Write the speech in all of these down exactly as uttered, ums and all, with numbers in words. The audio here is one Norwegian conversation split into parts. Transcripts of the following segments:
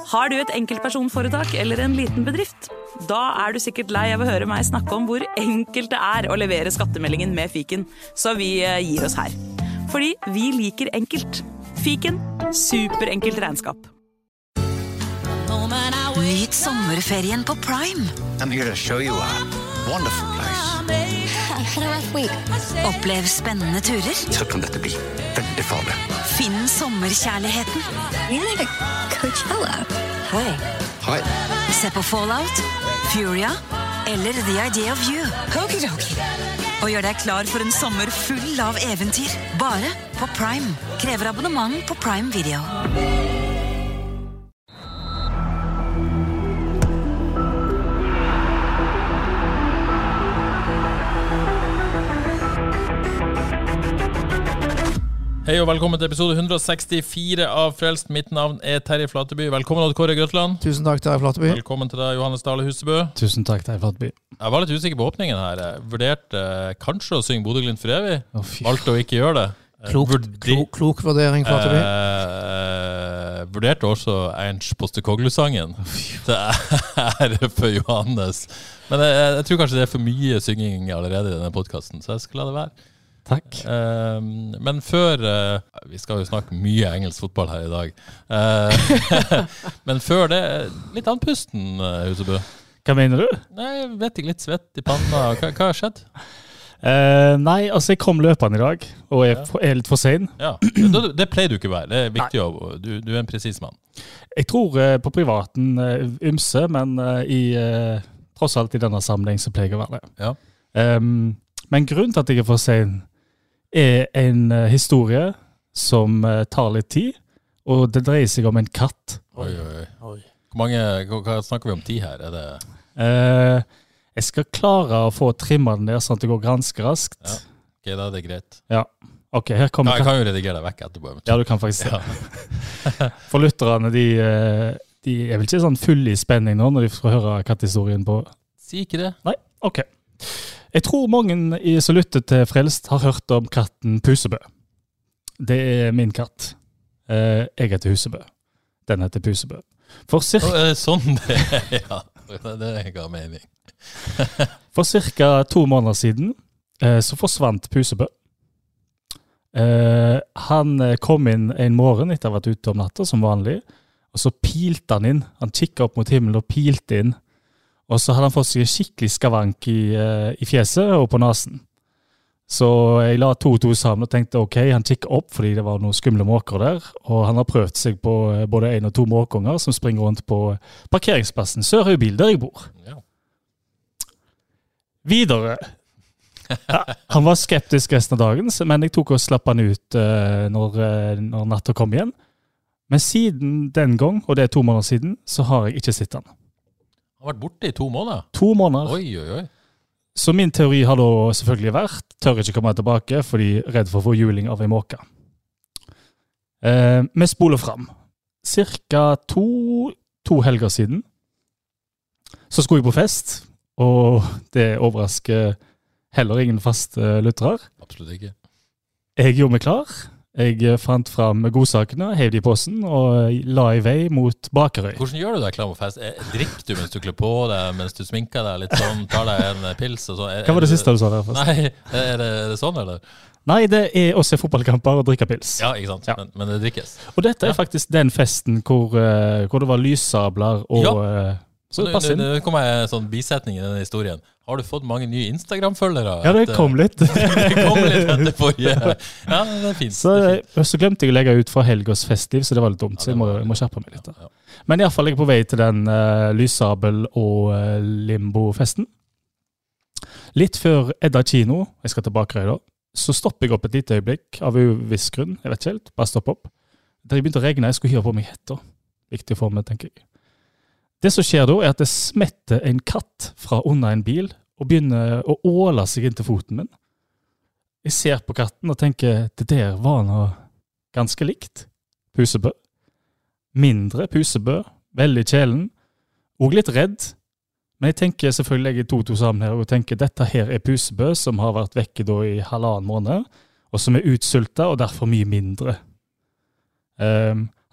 Har du et enkeltpersonforetak eller en liten bedrift? Da er du sikkert lei av å høre meg snakke om hvor enkelt det er å levere skattemeldingen med Fiken, så vi gir oss her. Fordi vi liker enkelt. Fiken, superenkelt regnskap. Nyt sommerferien på Prime. I'm here to show you a wonderful place. Had a rough week. Opplev spennende turer. Så kan dette bli veldig farlig. Finn sommerkjærligheten. You're like a Coachella. Hi. Hi. Se på Fallout, Furia eller The Idea of You. Okidoki. Og gjør deg klar for en sommer full av eventyr. Bare på Prime. Krever abonnement på Prime Video. Hei og velkommen til episode hundre og sekstifire av Frelst. Mitt navn er Terje Flateby. Velkommen Odd Kåre Grøtland. Tusen takk Terje Flateby. Velkommen til deg, Johannes Dale Husebø. Tusen takk Terje Flateby. Jeg var litt usikker på åpningen her. Jeg vurderte eh, kanskje å synge Bodø Glimt for evig. Å, fy. Valgte å ikke gjøre det. Klok, Vurdi- klok, klok vurdering, Flateby. Eh, vurderte også Ernst Postekoglu-sangen. Det er for Johannes. Men jeg, jeg tror kanskje det er for mye synging allerede i denne podcasten, så jeg skal la det være. Takk. Uh, men før uh, vi skal jo snakke mye engelsk fotball her i dag. Uh, men før det, litt andpusten, uh, Husebø. Hva mener du? Nei, jeg vet ikke, litt svett i panna. Hva, hva har skjedd? Uh, nei, altså jeg kom løpende i dag, og jeg Ja. er litt for sen. Ja, det, det pleier du ikke å være. Det er viktig å, du, du er en presis mann. Jeg tror uh, på privaten uh, ymse, men uh, i, uh, tross alt i denne sammenheng så pleier jeg å være det. Ja. Um, men grunnen til at jeg er for sen er en uh, historie som uh, tar litt tid, og det dreier seg om en katt. Oi, oi, oi. Hvor mange, hva, hva snakker vi om tid her? Er det... Uh, jeg skal klare å få trimma den der sånn at det går ganske raskt. Ja. Ok, da er det greit. Ja. Ok, her kommer Ja, jeg kan jo redigere deg vekk etterpå. Ja, du kan faktisk Ja. se. For lytterne, de, uh, de er vel ikke sånn full i spenning nå når de får høre katthistorien på... Si ikke det. Nei, ok. Jeg tror mange i som lytter til Frelst har hørt om katten Pusebø. Det er min katt. Eh, jeg heter Husebø. Den heter Pusebø. For Å, cirka, er det sånn det er? Ja, det er ikke mening. for cirka to måneder siden eh, så forsvant Pusebø. Eh, han eh, kom inn en morgen etter å ha vært ute om natta som vanlig, og så pilte han inn. Han kikket opp mot himmelen og pilte inn. Og så hadde han fått seg en skikkelig skavank i, uh, i fjeset og på nasen. Så jeg la to og to sammen og tenkte ok, han kikket opp fordi det var noen skumle måker der, og han har prøvd seg på uh, både en og to måkunger som springer rundt på parkeringsplassen Sørhøybil, der jeg bor. Ja. Videre. Ja, han var skeptisk resten av dagen, så- men jeg tok og slapp han ut uh, når, uh, når natta kom igjen. Men siden den gang, og det er to måneder siden, så har jeg ikke sett han. Han har vært borte i to måneder. To måneder. Oi, oi, oi. Så min teori har da selvfølgelig vært, tør ikke komme tilbake, fordi redd for å få juling av en måke. Eh, vi spoler fram. Cirka to, to helger siden, så skulle jeg på fest, og det overrasker heller ingen faste lyttere. Absolutt ikke. Jeg gjorde meg klar. Jeg fant fram godsakene, hev de i posen, og la i vei mot Bakerøy. Hvordan gjør du deg klar på fest? Eh, Drikker du mens du kler på deg, mens du sminker deg litt sånn, tar deg en pils og sånn? Er- Hva var det er siste du sa der først? Nei, er det, er det sånn, eller? Nei, det er å se fotballkamper og drikke pils. Ja, ikke sant? Ja. Men, men det drikkes. Og dette er Ja. faktisk den festen hvor, eh, hvor det var lyssabler og... Ja. eh, så det Nå, passer inn. nå kommer jeg en sånn bisetning i denne historien. Har du fått mange nye Instagram-følgere? Ja, det etter- kom litt. det kom litt etter forrige. Ja, det er fint. Så, det er fint. så glemte jeg å legge ut fra helgos festiv, så det var litt dumt. Så jeg må, jeg må skjerpe meg litt. Da. Ja, ja. Men i hvert fall jeg er på vei til den uh, lyssabel- og uh, limbo-festen. Litt før Edda kino, jeg skal til Bakerøy da, så stopper jeg opp et lite øyeblikk av uviss grunn. Jeg vet ikke helt, bare stopp opp. Da jeg begynte å regne, jeg skulle hive på meg hetta. Viktig for meg, tenker jeg. Det som skjer da, er at det smetter en katt fra under en bil og begynner å åle seg inn til foten min. Jeg ser på katten og tenker, det der var noe ganske likt. Pusebø. Mindre pusebø, veldig kjelen, og litt redd. Men jeg tenker selvfølgelig jeg er to to sammen her, og tenker dette her er pusebø som har vært vekke da i halvannen måned, og som er utsultet og derfor mye mindre. Um,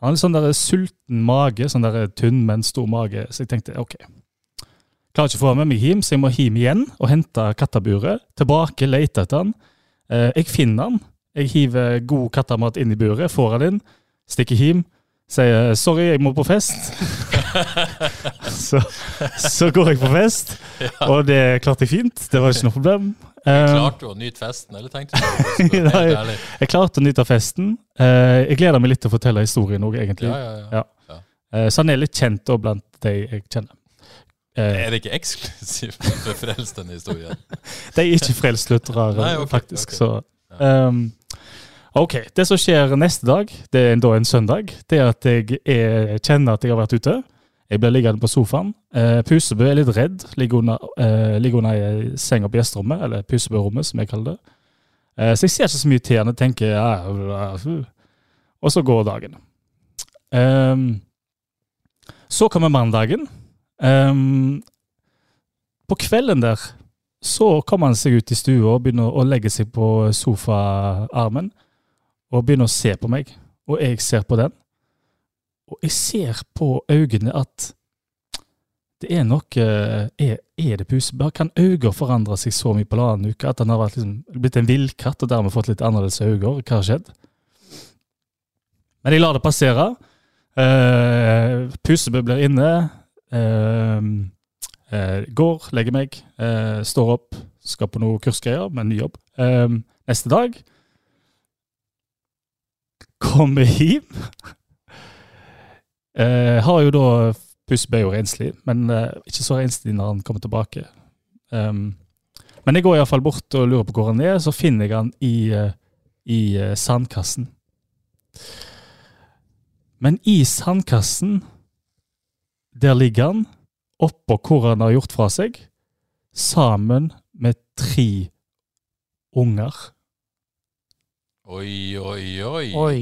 Han hadde sånn der sulten mage, sånn der tynn, men stor mage. Så jeg tenkte, ok, klarer ikke å få med meg hjem, så jeg må hjem igjen og hente katteburet. Tilbake, lete etter han. Eh, jeg finner han. Jeg hiver god kattemat inn i buret, får han inn, stikker hjem, sier, sorry, jeg må på fest. så, så går jeg på fest, ja. Og det klarte jeg fint. Det var ikke noe problem. Jeg klarte å nyte festen, eller tenkte du? Nei, jeg klarte å nyte festen. Jeg gleder meg litt til å fortelle historien også, egentlig. Ja, ja, ja. Ja. Ja. Så han er litt kjent da blant de jeg kjenner. Er det ikke eksklusivt for frelst denne historien? De er ikke frelsluttere, okay, faktisk. Okay. Så, um, ok, det som skjer neste dag, det er da en søndag, det er at jeg er, kjenner at jeg har vært ute. Jeg blir liggende på sofaen. Uh, Pusebø er litt redd, ligger under, uh, ligger under i senga på gjesterommet, eller Pusebø-rommet, som jeg kaller det. Uh, så jeg ser ikke så mye til han og tenker, ja, og så går dagen. Um, så kommer mandagen. Um, på kvelden der så kommer han seg ut i stua og begynner å legge seg på sofaarmen og begynner å se på meg, og jeg ser på den, og jeg ser på øynene at det er nok er, er det Pusebø? Kan øyne forandre seg så mye på la annen uke at han har vært liksom, blitt en vildkatt og dermed fått litt annerledes øyne? Hva har skjedd? Men jeg lar det passere. uh, Pusebø blir inne. Uh, uh, går, legger meg, uh, står opp, skal på noe kursgreier med en ny jobb. Uh, neste dag kommer hjem. uh, har jo da Pusebø jo renslig, men uh, ikke så renslig når han kommer tilbake. Um, men jeg går i hvert fall bort og lurer på hvor han er, så finner jeg han i, uh, i uh, sandkassen. Men i sandkassen der ligger han oppå hvor han har gjort fra seg, sammen med tre unger. Oi, oi, oi. Oi.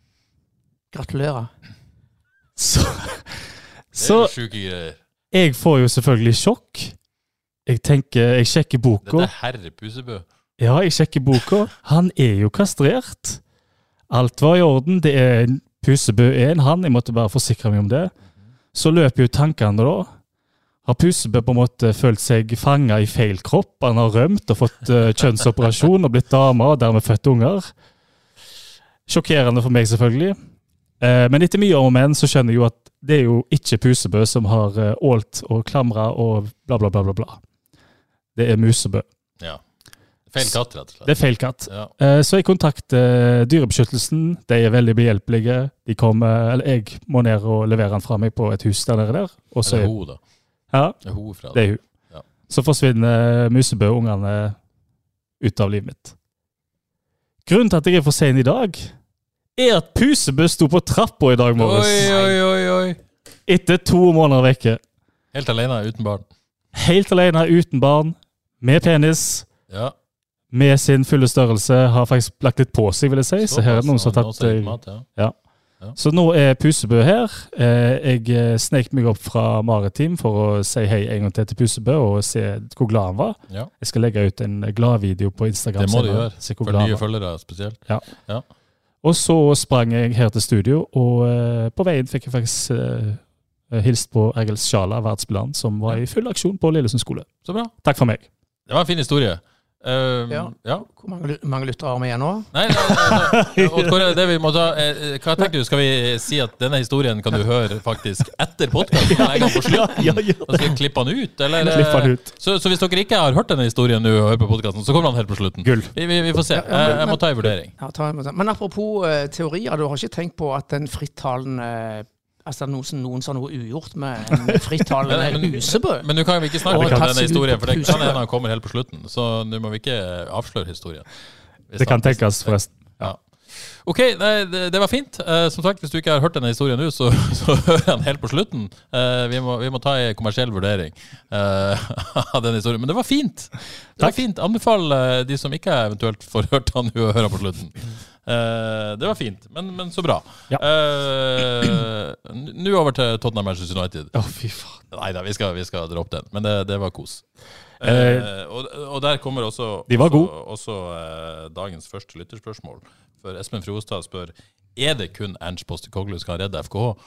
Gratulerer. Så, det er jo syke greier. Jeg får jo selvfølgelig sjokk. Jeg tenker, jeg sjekker boka. Dette er herre Pusebø. Ja, jeg sjekker boka. Han er jo kastrert. Alt var i orden. Det er Pusebø er en han. Jeg måtte bare forsikre meg om det. Så løper jo tankene da. Har Pusebø på en måte følt seg fanget i feil kropp? Han har rømt og fått uh, kjønnsoperasjon og blitt dame og dermed født unger. Sjokkerende for meg selvfølgelig. Uh, men etter mye om en så skjønner jeg jo at det er jo ikke Pusebø som har uh, ålt og klamret og bla bla bla bla bla. Det er Musebø. Ja. Feil katt, rett og slett. Det er feil katt. Ja. Uh, så jeg kontakter dyrebeskyttelsen. De er veldig behjelpelige. De kommer, eller jeg må ned og levere han fra meg på et hus der nede der. Og så eller hun da. Ja, det er hun fra det. Det er hun. Ja. Så forsvinner Musebø og ungene ut av livet mitt. Grunnen til at jeg er for sen i dag, er at Pusebø sto på trappa i dag morges. Oi, oi, oi, oi. Etter to måneder vekke. Helt alene, uten barn. Helt alene, uten barn, med penis, ja. Med sin fulle størrelse, har faktisk lagt litt på seg, vil jeg si. Så, så her er det noen som har tatt... Mat, ja. Ja. Ja. Så nå er Pusebø her. Jeg snek meg opp fra Maritim for å si hei en gang til til Pusebø og se hvor glad han var. Ja. Jeg skal legge ut en gladvideo på Instagram. Det må du gjøre, for nye følgere spesielt. Ja. Ja. Og så sprang jeg her til studio, og uh, på veien fikk jeg faktisk uh, hilst på Ergels Sjala, verdsspilleren, som var i full aksjon på Lillesund skole. Så bra. Takk for meg. Det var en fin historie. Um, ja. Ja. Hvor mange, mange lyttere har vi igjen nå? Nei, nei, nei, nei. Det vi må ta, eh, hva tenker du? Skal vi si at denne historien kan du høre faktisk etter podcasten? En gang på slutten? Ja, ja, ja. Og skal vi klippe den ut? Eller? Klipp den ut. Så, så hvis dere ikke har hørt denne historien nå og hører på podcasten, så kommer han helt på slutten. Gull. Vi, vi, vi får se. Ja, ja, men, jeg må ta en vurdering. Ja, ta en, men apropos uh, teorier, du har ikke tenkt på at den frittalende uh, altså noen, noen som har noe ugjort med en frittalende Pusebø. Men nå kan vi ikke snakke om denne historien, for det kan hende han kommer helt på slutten. Så nå må vi ikke avsløre historien. Det kan tenkes, forresten. Ja. Ok, nei, det, det var fint. Uh, som sagt, hvis du ikke har hørt denne historien nå, så, så hører han helt på slutten. Uh, vi, må, vi må ta en kommersiell vurdering uh, av denne historien. Men det var fint. Det var fint. Anbefal uh, de som ikke eventuelt får hørt han nå, å høre på slutten. Uh, det var fint, men, men så bra. Ja. Uh, nå over til Tottenham Manchester United. Å, oh, fy faen. Neida, vi skal, vi skal droppe den. Men det, det var kos. Uh, uh, og, og der kommer også, de var også, gode. også uh, dagens første lytterspørsmål. For Espen Frostad spør, er det kun Ernst Postecoglou skal redde F K H?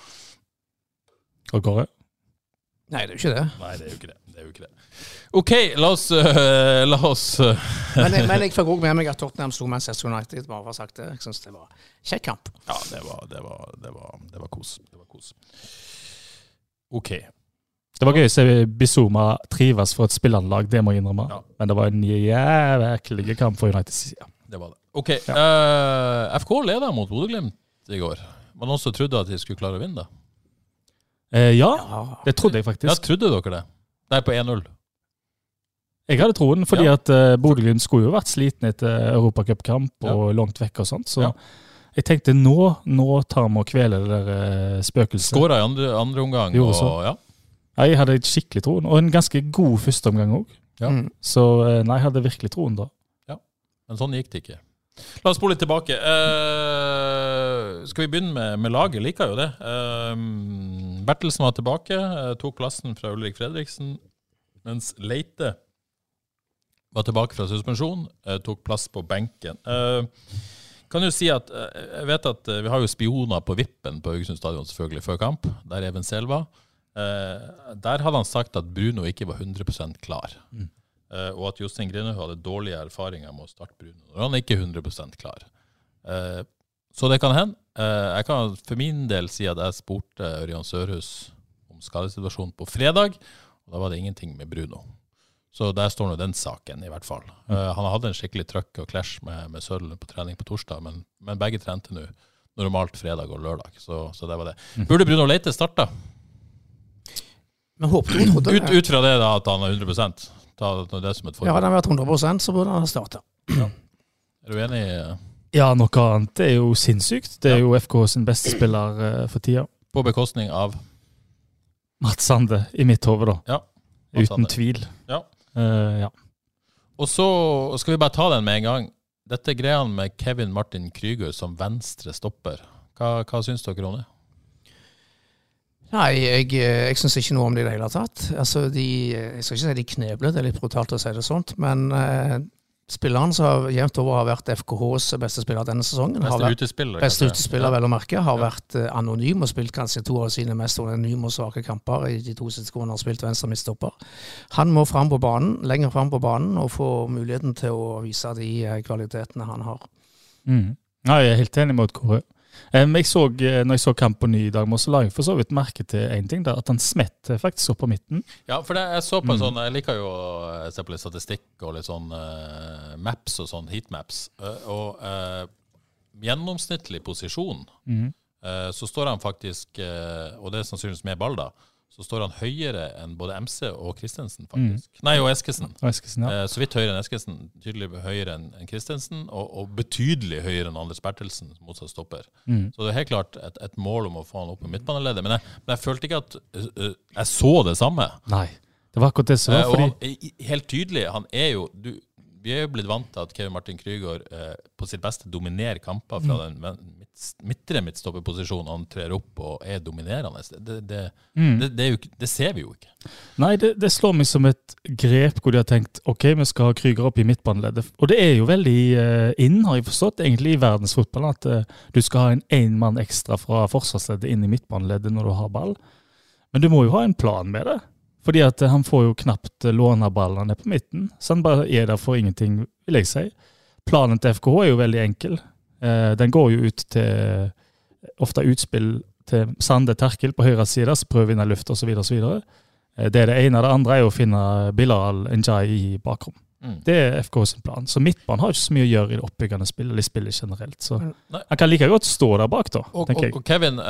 Og Kåre? Nei, det er jo ikke det. Nei, det er jo ikke det. Det er jo ikke det. Ok, la oss... Uh, la oss uh. men, jeg, men jeg fikk også med meg at Tottenham slo Manchester United, bare for å ha sagt det. Jeg synes det var kjekk kamp. Ja, det var, det var, det var, det var kos. Det var kos. Ok. Det var gøy å se Bizuma trives for et spillanlag, det må jeg innrømme. Ja. Men det var en jævlig kamp for United siden. Det var det. Ok, ja. uh, F K leder mot Bodø-Glimt i går. Var noen som trodde at de skulle klare å vinne da? Eh, ja, det trodde jeg faktisk. Ja, trodde dere det? Det er på en null. Jeg hadde troen, fordi ja. at uh, Bodø-Glimt skulle jo vært sliten etter Europacup-kamp og ja. langt vekk og sånt, så ja. jeg tenkte nå, nå tar vi og kveler det der uh, spøkelset. Skåret i andre, andre omgang. Jo, og, ja. ja, jeg hadde skikkelig troen, og en ganske god første omgang også. Ja. Mm. Så uh, nei, jeg hadde virkelig troen da. Ja, men sånn gikk det ikke. La oss spole litt tilbake. Uh, skal vi begynne med, med laget? Liker jo det. Uh, Bertelsen var tilbake, uh, tok plassen fra Ulrik Fredriksen, mens Leite var tilbake fra suspensjon, uh, tok plass på benken. Uh, kan jo si at, uh, jeg vet at uh, vi har jo spioner på vippen på Haugesund Stadion selvfølgelig før kamp, der Even Sehl var. Uh, der hadde han sagt at Bruno ikke var hundre prosent klar. Mm. Uh, og at Jostein Grinhaug hadde dårlige erfaringer med å starte Bruno. Og han er ikke hundre prosent klar. Uh, så det kan hende. Uh, jeg kan for min del si at jeg spurte Ørjan Sørhus om skadesituasjonen på fredag, og da var det ingenting med Bruno. Så der står nå den saken i hvert fall. Uh, han hadde en skikkelig trøkk og clash med, med Sørl på trening på torsdag, men, men begge trente nå normalt fredag og lørdag. Så, så det var det. Burde Bruno Leite starte? Men håpte hun trodde ut, ut fra det da, at han er hundre prosent. Ta det som et forhold. Ja, hadde han vært hundre prosent, så burde han starte. Ja. Er du enig? Ja, noe annet. Det er jo sinnssykt. Det er ja. jo F K sin beste spiller uh, for tida. På bekostning av? Mats Sande, i mitt hode da. Ja. Uten Sande. tvil. Ja. Uh, ja. Og så skal vi bare ta den med en gang. Dette greier med Kevin Martin Krüger som venstre stopper. Hva, hva syns dere om det? Nei, jeg, jeg synes ikke noe om det i det hele tatt. Altså, de, jeg skal ikke si de knebler, det er litt brutalt å si det sånt, men eh, spilleren som har jevnt over har vært F K Hs beste spiller denne sesongen. Beste vært, utespiller. Beste utespiller, vel å merke. Har ja. vært eh, anonym og spilt kanskje to av sine mest anonyme og svake kamper i de to siste skårene har spilt venstre midtstopper. Han må frem på banen, lenger frem på banen, og få muligheten til å vise de kvalitetene han har. Mm. Ja, jeg er helt enig med Kåre. Um, jeg så, når jeg så kamp på ny i dag, så la jeg for så vidt merke til en ting, da, at han smett faktisk opp på midten. Ja, for det, jeg så på en mm. sånn, jeg liker jo å se på litt statistikk og litt sånn uh, maps og sånn, heatmaps, uh, og uh, gjennomsnittlig posisjon, mm. uh, så står han faktisk, uh, og det er sannsynligvis med ball da, så står han høyere enn både M C og Kristensen faktisk. Mm. Nei, og Eskesen. Og Eskesen, ja. uh, så vidt høyere enn Eskesen, tydelig høyere enn en Kristensen, og, og betydelig høyere enn Anders Bertelsen, motsatt stopper. Mm. Så det er helt klart et, et mål om å få han opp i midtbaneleddet, men jeg, men jeg følte ikke at uh, uh, jeg så det samme. Nei, det var akkurat det som var, uh, fordi... Og han, helt tydelig, han er jo... Du, vi er jo blitt vant til at Kevin Martin Krüger uh, på sitt beste dominerer kamper fra mm. den midt, midtre midtstopperposisjonen. Han trer opp og er dominerende. Det, det, mm. det, det, er jo, det ser vi jo ikke. Nei, det, det slår meg som et grep hvor de har tenkt, ok, vi skal ha Krüger opp i midtbaneleddet. Og det er jo veldig uh, inn, har jeg forstått, egentlig i verdensfotballen, at uh, du skal ha en en mann ekstra fra forsvarsleddet inn i midtbaneleddet når du har ball. Men du må jo ha en plan med det. Fordi at han får jo knapt låne ballene på midten, så han bare er der for ingenting, vil jeg si. Planen til F K H er jo veldig enkel. Eh, den går jo ut til ofte utspill til Sande Terkel på høyre side, så prøver å vinne luft og så videre og så videre. Eh, det er det ene. Det andre er jo å finne Bilal Njai i bakrom. Mm. Det er F K sin plan. Så midtbanen har ikke så mye å gjøre i det oppbyggende spillet, eller spillet generelt. Så Nei. Han kan like godt stå der bak da, og, tenker jeg. Og, og Kevin,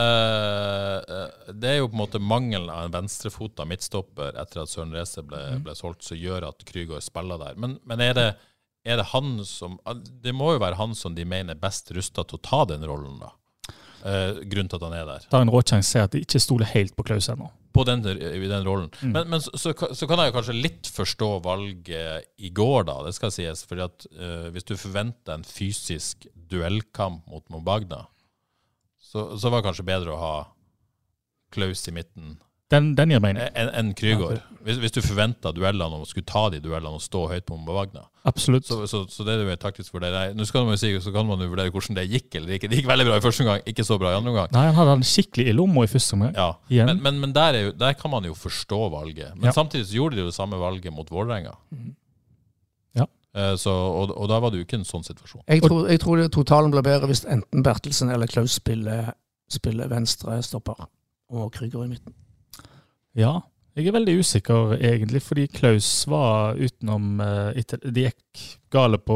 uh, det er jo på en måte mangelen av en venstrefota midtstopper etter at Søren Rese ble, mm. ble solgt, som gjør at Krüger spiller der. Men, men er, det, er det han som, det må jo være han som de mener er best rustet til å ta den rollen da? Uh, grunnen til at han er der. Da er en rådsjanse til at de ikke stoler helt på Klaus ennå. På den, i den rollen. Mm. Men, men så, så, så kan jeg jo kanskje litt forstå valget i går da, det skal sies, fordi at uh, hvis du forventer en fysisk duellkamp mot Mobagna, så, så var det kanskje bedre å ha Klaus i midten Den, den gir mening. En, en Krygård. Hvis, hvis du forventer duellene og skulle ta de duellene og stå høyt på Mbagna. Absolutt. Så, så, så det er jo et taktisk vurdering. Nå skal man jo si, så kan man jo vurdere hvordan det gikk eller ikke. Det gikk veldig bra i første gang, ikke så bra i andre gang. Nei, han hadde han skikkelig i lomma i første gang. Ja, Igjen. men, men, men der, er jo, der kan man jo forstå valget. Men Ja. samtidig så gjorde de jo det samme valget mot Vålerenga. Ja. Eh, Så, og, og da var det jo ikke en sånn situasjon. Jeg tror, jeg tror det totalen blir bedre hvis enten Bertelsen eller Klaus spiller, spiller venstre stopper og Krüger i midten. Ja, jeg er veldig usikker egentlig, fordi Klaus var utenom uh, etter, de gikk gale på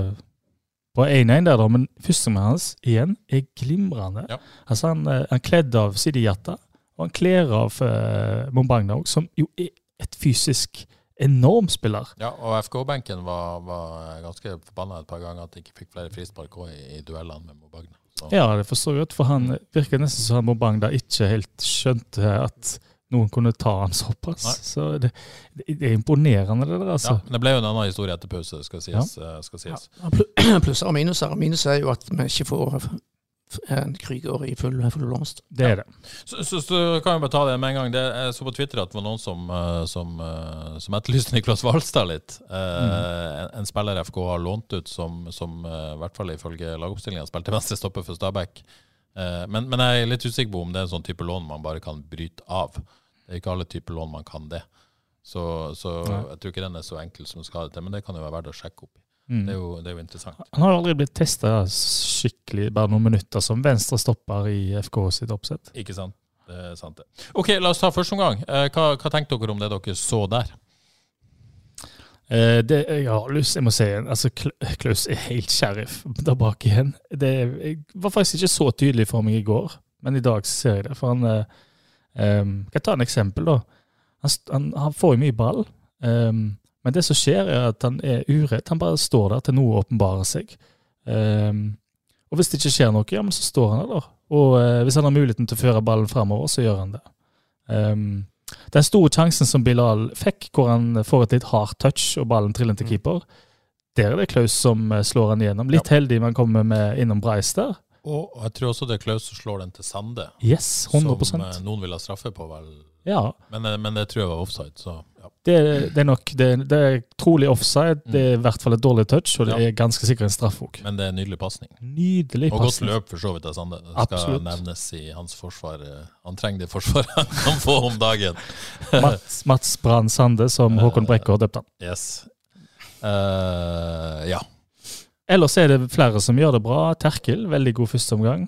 på en en der da, men første med hans igjen er glimrende. Ja. Altså han, uh, han kledde av Sidiyata, og han kler av uh, Mbagna også, som jo er et fysisk enorm spiller. Ja, og F K-benken var, var ganske forbannet et par ganger at de ikke fikk flere frispark også i, i duellene med Mbagna. Så. Ja, det forstår jeg godt, for han virker nesten som han Mbagna ikke helt skjønte at noen kunne ta han såpass. Nei. Så det, det er imponerende det der, altså. Ja, men det ble jo en annen historie etter pause, skal sies. eh, skal sies. Ja, plusser og minuser. Minuser er jo at vi ikke får en Krüger i full, full blomst. Det er det. Så, så, så kan vi bare ta det med en gang. Det, jeg så på Twitter at det var noen som, eh, som, eh, som etterlyste Niklas Valstad litt. Eh, en, en spiller F K har lånt ut som, som eh, i hvert fall ifølge lagoppstillingen spilte venstre stopper for Stabæk. Eh, men, men jeg er litt usikker på om det er en sånn type lån man bare kan bryte av. Det er ikke alle typer lån man kan det. Så, så jeg tror ikke den er så enkel som skal det til, men det kan jo være verdt å sjekke opp. Mm. Det, er jo, det er jo interessant. Han har jo aldri blitt testet skikkelig, bare noen minutter som venstre stopper i F K sitt oppsett. Ikke sant? Det er sant det. Ok, la oss ta første omgang. Eh, hva, hva tenkte dere om det dere så der? Eh, det, jeg har lyst, jeg må si, altså Kl- Klaus er helt sheriff der bak igjen. Det jeg var faktisk ikke så tydelig for meg i går, men i dag ser jeg det, for han... Eh, Um, kan jeg ta en eksempel da? Han, han, han får jo mye ball, um, men det som skjer er at han er urett. Han bare står der til noe åpenbarer seg. Um, og hvis det ikke skjer noe, ja, men så står han der da. Og uh, hvis han har muligheten til å føre ballen fremover, så gjør han det. Um, den store sjansen som Bilal fikk, hvor han får et litt hard touch og ballen triller til keeper, der er det Klaus som uh, slår han igjennom. Litt Ja. heldig man kommer med innom Breis der. Og jeg tror også det er Klaus som slår den til Sande. Yes, hundre prosent. Som eh, noen vil ha straffe på, vel. Ja, Men, eh, men det tror jeg var offside, så ja. Det, det er nok det, det er trolig offside. Det er i hvert fall et dårlig touch, og det Ja. er ganske sikkert en straff også. Men det er en nydelig passning. Nydelig Og godt passning. løp for så vidt av Sande. Det skal Absolutt. nevnes i hans forsvar. eh, Han trenger det forsvaret han kan få om dagen. Mats, Mats Brann Sande, som Håkon Brekke har døpt han. Yes. Eh, ja. Ellers er det flere som gjør det bra. Terkel, veldig god første omgang.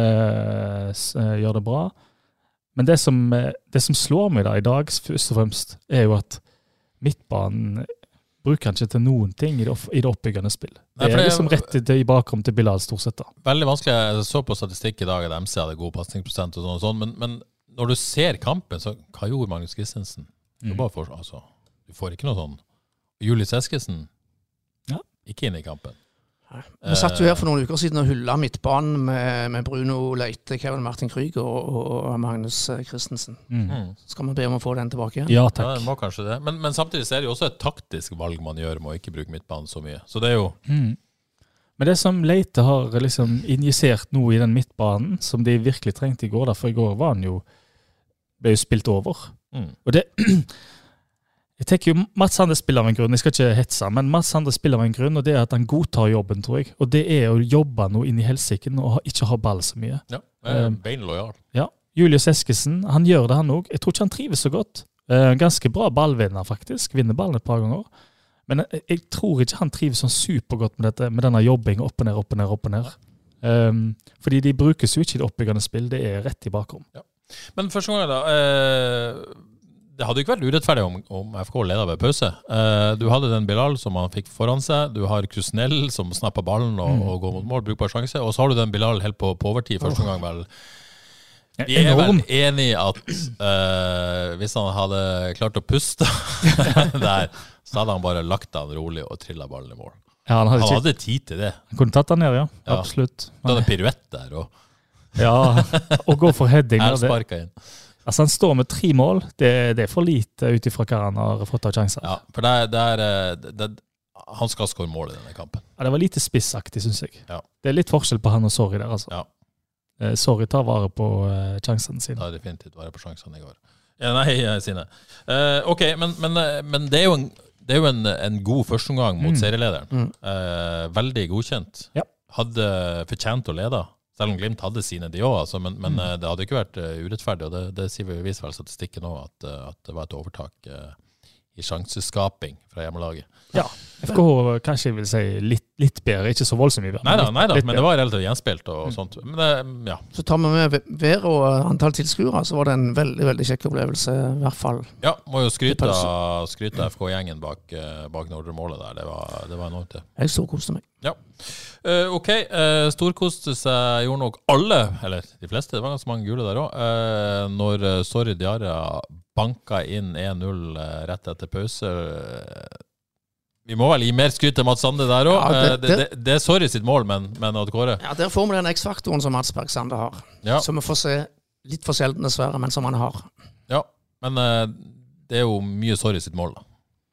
Eh, s- eh, gjør det bra. Men det som, eh, det som slår meg da i dag, først og fremst, er jo at midtbanen bruker han ikke til noen ting i det, opp, i det oppbyggende spill. Det Nei, for er det- liksom rett til, i bakrom til Bilal stort sett da. Veldig vanskelig. Jeg så på statistikk i dag at M C hadde god pasningsprosent og sånn og sånn, men, men når du ser kampen, så hva gjorde Magnus Christensen? Det var for, altså, du får ikke noe sånn. Julius Eskesen? Ja. Ikke inn i kampen. Vi satt jo her for noen uker siden og hylla midtbanen med, med Bruno Leite, Kevin Martin Krüger og, og Magnus Christensen. Mm. Skal vi be om å få den tilbake igjen? Ja, Ja, takk. det må kanskje det. Men, men samtidig så er det jo også et taktisk valg man gjør med å ikke bruke midtbanen så mye. Så det er jo Mm. Men det som Leite har liksom injisert nå i den midtbanen, som de virkelig trengte i går, da, for i går var han jo, ble jo spilt over. mm. Og det, jeg tenker jo, Mats Sande spiller av en grunn, jeg skal ikke hetse, men Mats Sande spiller av en grunn, og det er at han godtar jobben, tror jeg. Og det er å jobbe nå inn i helsiken og ha- ikke ha ball så mye. Ja, eh, Um, beinlojal. Ja, Julius Eskesen, han gjør det han også. Jeg tror ikke han trives så godt. Eh, ganske bra ballvinner faktisk, vinner ballen et par ganger. Men jeg, jeg tror ikke han trives sånn supergodt med dette, med denne jobbing opp og ned, opp og ned, opp og ned. Um, fordi de brukes jo ikke i det oppbyggende spill, det er rett i bakrom. Men første gang da, eh, det hadde jo ikke vært urettferdig om, om F K leda ved pause. Eh, du hadde den Bilal som han fikk foran seg, du har Krusnell som snapper ballen og, Mm. og går mot mål, brukbar sjanse, og så har du den Bilal helt på, på overtid første gang vel. Ja, Vi er vel enorm. enige at eh, hvis han hadde klart å puste der, så hadde han bare lagt han rolig og trillet ballen i mål. Ja, han, hadde Han ikke, hadde tid til det. han kunne tatt den ned, ja. Ja. Absolutt. Du hadde piruett der og Ja, og gå for heading. her Det, sparket inn. altså Han står med tre mål. Det, det er for lite ut ifra hva han har fått av sjanser. Ja. Ja, for det, er- det er, eh, det, det, han skal skåre mål i denne kampen. Det var lite spissaktig, syns jeg. Ja. Det er litt forskjell på han og Sorry der, altså. Ja. Eh, Sorry tar vare på uh, sjansene sine. Da er det definitivt være på sjansene i går. Ja, nei, Sine. Uh, ok, men, men, men det er jo en, det er jo en, en god førsteomgang mot mm. serielederen. Mm. Uh, veldig godkjent. Ja. Hadde fortjent å lede, selv om Glimt hadde sine de også, altså, men, men mm. det hadde ikke vært uh, urettferdig, og det, det sier vi viser vel statistikken også, at, at det var et overtak uh, i sjanseskaping fra hjemmelaget. Ja, F K H kanskje jeg vil si litt, litt bedre, ikke så voldsomt mye bedre. Neida, neida, men det var relativt gjenspilt og mm. sånt. Men det, ja. Så tar vi med vær og antall tilskuere, så var det en veldig, veldig kjekk opplevelse, i hvert fall. Ja, må jo skryte av, skryte av F K-gjengen bak, bak Nordre målet der. Det var, det var enormt det. Jeg storkoste meg. Ja. Uh, ok, uh, storkoste seg gjorde nok alle, eller de fleste, det var ganske mange gule der også, uh, når uh, Sorry Diarra banka inn en null uh, rett etter pause. Uh, vi må vel gi mer skryt til Mats Sande der også. Ja, det, det, det, det er Sorry sitt mål, men, men Odd Kåre. Ja, der får vi den X-faktoren som Mats Berg Sande har. Ja. Som vi får se litt for sjelden dessverre, men som han har. Ja, men uh, det er jo mye Sorry sitt mål da.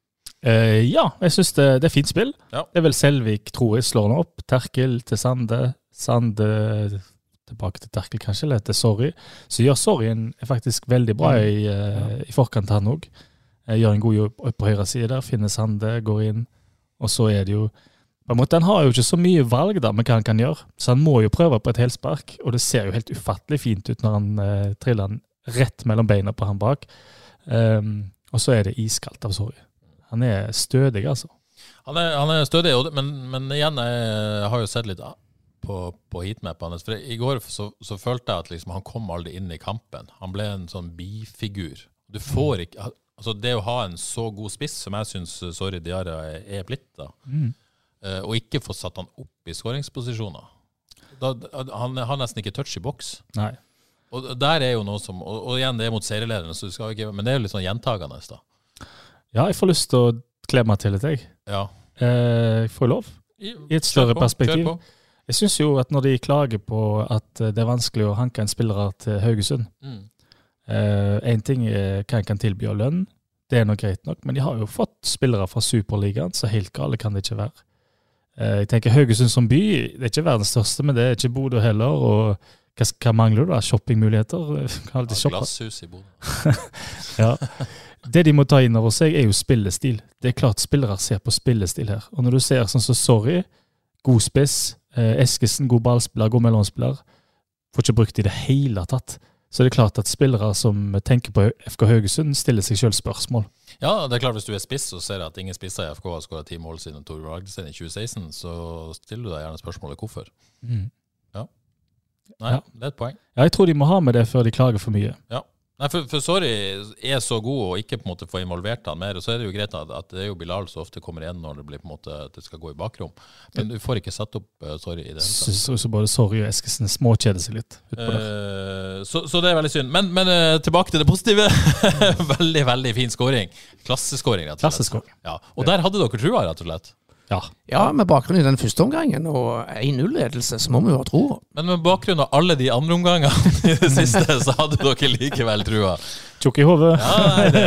Uh, ja, jeg synes det, det er fint spill. Ja. Det er vel Selvik, tror jeg, slår den opp. Terkel til Sande. Sande tilbake til Terkel kanskje, eller til Sorry. Så gjør Sorryen er faktisk veldig bra i, uh, i forkant han også. Jeg gjør en god jobb på høyre side der, finner Sande, går inn. Og så er det jo, på en måte, han har jo ikke så mye valg da med hva han kan gjøre. Så han må jo prøve på et helspark, og det ser jo helt ufattelig fint ut når han uh, triller den rett mellom beina på han bak. Um, og så er det iskaldt av Sorry. Han er stødig, altså. Han er, han er stødig, men, men igjen, jeg har jo sett litt på, på heatmappen hans. For i går så, så følte jeg at liksom, han kom aldri inn i kampen. Han ble en sånn bifigur. Du får ikke, altså det å ha en så god spiss, som jeg synes Sorry Diarra er, er blitt da, mm. uh, og ikke få satt han opp i skåringsposisjoner. Da, han har nesten ikke touch i boks. Nei. Og der er jo noe som, og, og igjen, det er mot serielederen, så du skal ikke, men det er jo litt sånn gjentagende da. Ja, jeg får lyst til å kle meg til litt, jeg. Ja. Eh, jeg får lov, i et større på, perspektiv. Jeg synes jo at når de klager på at det er vanskelig å hanke en spillere til Haugesund, mm. eh, en ting er hva en kan tilby av lønn, det er nok greit nok, men de har jo fått spillere fra Superligaen, så helt gale kan det ikke være. Eh, jeg tenker Haugesund som by, det er ikke verdens største, men det er ikke Bodø heller, og hva, hva mangler du da? Shoppingmuligheter? Ja, glasshus i Bodø. Ja. Det de må ta inn over seg er jo spillestil. Det er klart spillere ser på spillestil her. Og når du ser sånn som så Sorry, god spiss, eh, Eskesen, god ballspiller, god mellomspiller, får ikke brukt i det hele tatt. Så det er klart at spillere som tenker på F K Haugesund stiller seg selv spørsmål. Ja, det er klart hvis du er spiss og ser at ingen spisser i F K har skåret ti mål siden Tor Ragdestein i tjue seksten, så stiller du deg gjerne spørsmålet hvorfor. Mm. Ja. Nei, ja. Det er et poeng. Ja, jeg tror de må ha med det før de klager for mye. Ja. Nei, for, for Sorry er så god og ikke på en måte få involvert han mer, og så er det jo greit at, at det er jo Bilal så ofte kommer igjen når det blir på en måte at det skal gå i bakrom. Men du får ikke satt opp uh, Sorry i det. Så, så, så både Sorry og Eskesen småkjeder seg litt ut på det. Uh, så, så det er veldig synd. Men, men uh, tilbake til det positive. veldig, veldig fin scoring. Klasseskåring, rett og slett. Klasseskåring. Ja. Og der hadde dere trua, rett og slett. Ja. ja, med bakgrunn i den første omgangen og en null-ledelse, så må vi jo ha tro. Men med bakgrunn av alle de andre omgangene i det siste, så hadde dere likevel trua. Tjukk i hodet. Ja, nei, det,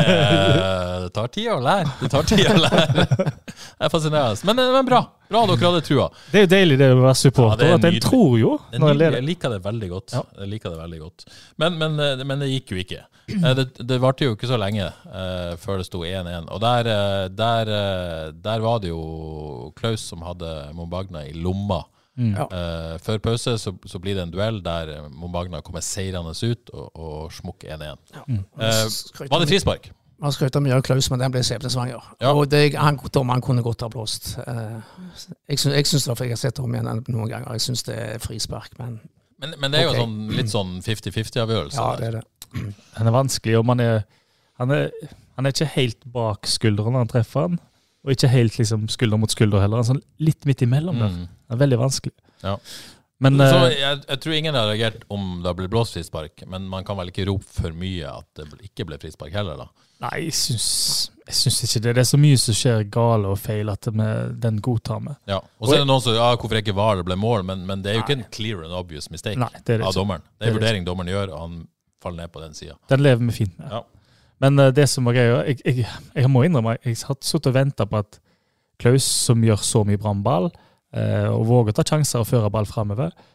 det tar tid å lære. Det tar tid å lære. Det er fascinerende. Men, men bra. Bra dere hadde trua. Det er jo deilig det å være supporter, ja, at jeg tror jo. Når jeg, jeg liker det veldig godt. Ja. Jeg liker det veldig godt. Men, men, men det gikk jo ikke. Det, det varte jo ikke så lenge uh, før det stod én én. Og der, der, der var det jo Klaus som hadde Mombagna i lomma. Mm. Uh, før pause så, så blir det en duell der Mombagna kommer seirende ut og, og smukker én én. Ja. Mm. Uh, var det frispark? Han skrøt mye av Klaus, men den ble sebnesvanger. Ja. Og det, han, dommeren kunne godt ha blåst. Uh, jeg syns, jeg syns det, for jeg har sett om igjen noen ganger, jeg syns det er frispark, men Men, men det er jo okay. sånn, litt sånn fifty-fifty-avgjørelse. Ja, det er det. Han er vanskelig, og man er, han, er, han er ikke helt bak skulderen når han treffer han, og ikke helt liksom, skulder mot skulder heller. Han er sånn litt midt imellom der. Mm. Det er veldig vanskelig. Ja. Men, så jeg, jeg tror ingen har reagert om det har blitt blåst frispark, men man kan vel ikke rope for mye at det ikke ble frispark heller da? Nei, jeg syns, jeg syns ikke det. Det er så mye som skjer gale og feil at det med, den godtar med. Ja, og så er det noen som, ja, hvorfor ikke var det ble mål, men, men det er jo ikke en clear and obvious mistake Nei, det det av dommeren. Det er en vurdering dommeren gjør, og han faller ned på den siden. Den lever vi fint med. Ja. Men uh, det som var gøy, jeg, jeg, jeg må innrømme, jeg har suttet og ventet på at Klaus, som gjør så mye brannball, uh, og våger ta sjanser og føre ball fremover,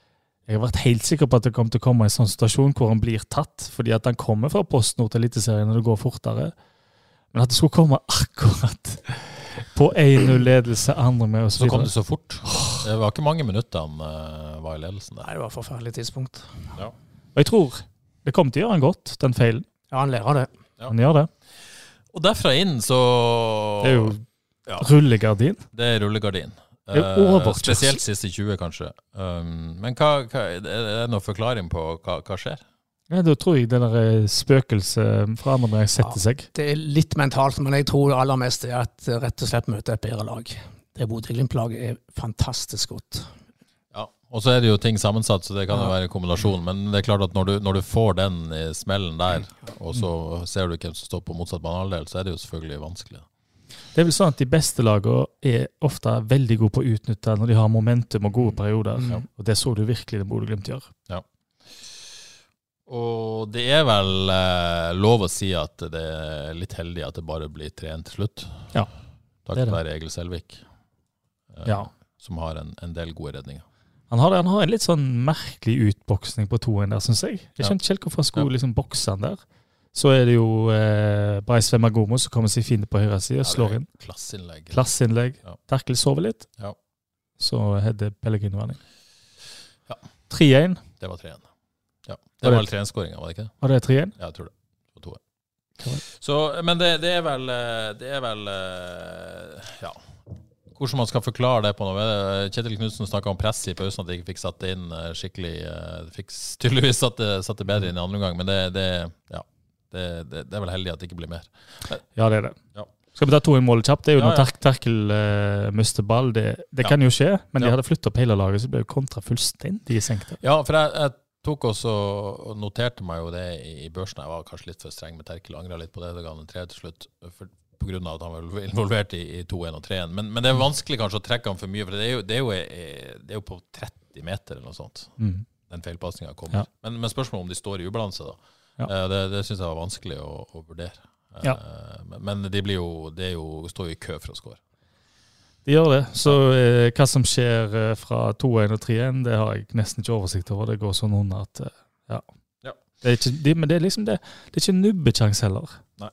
Jeg har vært helt sikker på at det kommer til å komme en sånn situasjon hvor han blir tatt, fordi at han kommer fra PostNord til Eliteserien når det går fortere. Men at det skulle komme akkurat på en null ledelse, andre med og så Så videre. kom det så fort. Det var ikke mange minutter han uh, var i ledelsen der. Nei, det var et forferdelig tidspunkt. Ja. Og jeg tror det kommer til å gjøre han godt, den feilen. Ja, han lærer det. Ja. Han gjør det. Og derfra inn så... Det er jo ja, rullegardin. det er rullegardin. Det er Eh, overkjørsel. spesielt siste tjue, kanskje. Um, men hva, hva, er det noen forklaring på hva, hva skjer? Ja, da tror jeg det der spøkelset fra andre meg setter seg. Det er litt mentalt, men jeg tror det aller mest er at rett og slett møter et bedre lag. Det Bodø-Glimt-laget er fantastisk godt. Ja, og så er det jo ting sammensatt, så det kan jo Ja. være en kombinasjon. Men det er klart at når du, når du får den i smellen der, og så ser du hvem som står på motsatt banehalvdel, så er det jo selvfølgelig vanskelig. Det er vel sånn at de beste lagene er ofte veldig gode på å utnytte når de har momentum og gode perioder. Ja. Og det så du virkelig det Bodø-Glimt gjør. Og det er vel eh, lov å si at det er litt heldig at det bare blir tre en til slutt. Ja, Takk det er det. være Egil Selvik, eh, Ja. som har en, en del gode redninger. Han har, han har en litt sånn merkelig utboksning på toen der, synes jeg. Jeg Ja. skjønte ikke helt hvorfor han skulle Ja. liksom bokse han der. Så er det jo eh, Brais Vemagomo som kommer seg fint på høyre side og slår inn. Klasseinnlegg. Klasseinnlegg. Ja. Terkel sover litt. Ja. Så hedde Pellegrino vanning. Ja. tre en. Det var tre en. Ja. Var Det var det- vel tre-en-skåringen, var det ikke det? Var det tre en? Ja, jeg tror det. Det var to en. Korrekt. Så, men det, det er vel eh, Det er vel eh, Ja. Hvordan man skal forklare det på noe. Kjetil Knudsen snakket om press i pausen, at de ikke fikk satt det inn eh, skikkelig. eh, Fikk s- tydeligvis satt det, satt det bedre inn i andre omgang, men det, det, ja, det, det, det er vel heldig at det ikke blir mer. Ja, det er det. Ja. Skal vi ta to-en-målet kjapt? Det er jo Ja, når ja. Terk, Terkel uh, mister ball. Det, det Ja. kan jo skje, men de Ja. hadde flyttet opp hele laget, så ble jo kontra fullstendig senkt. Ja, for jeg, jeg tok også og noterte meg jo det i, i børsen. Jeg var kanskje litt for streng med Terkel, angret litt på det. Det ga han en tre til slutt, for, på grunn av at han var involvert i, i to en og tre en. Men, men det er vanskelig kanskje å trekke han for mye, for det er jo, det er jo, det er jo på tretti meter eller noe sånt. Mm. Den feilpasningen kommer. Ja. Men, men spørsmålet om de står i ubalanse da. Ja. Eh, Det, det synes jeg var vanskelig å, å vurdere. Eh, Ja. Men, men de blir jo, det er jo, står jo i kø for å skåre. De gjør det. Så eh, hva som skjer eh, fra to en og tre en, det har jeg nesten ikke oversikt over. Det går sånn under at eh, ja. Ja. Det er ikke, de, men det er liksom det. Det er ikke nubbekjangs heller.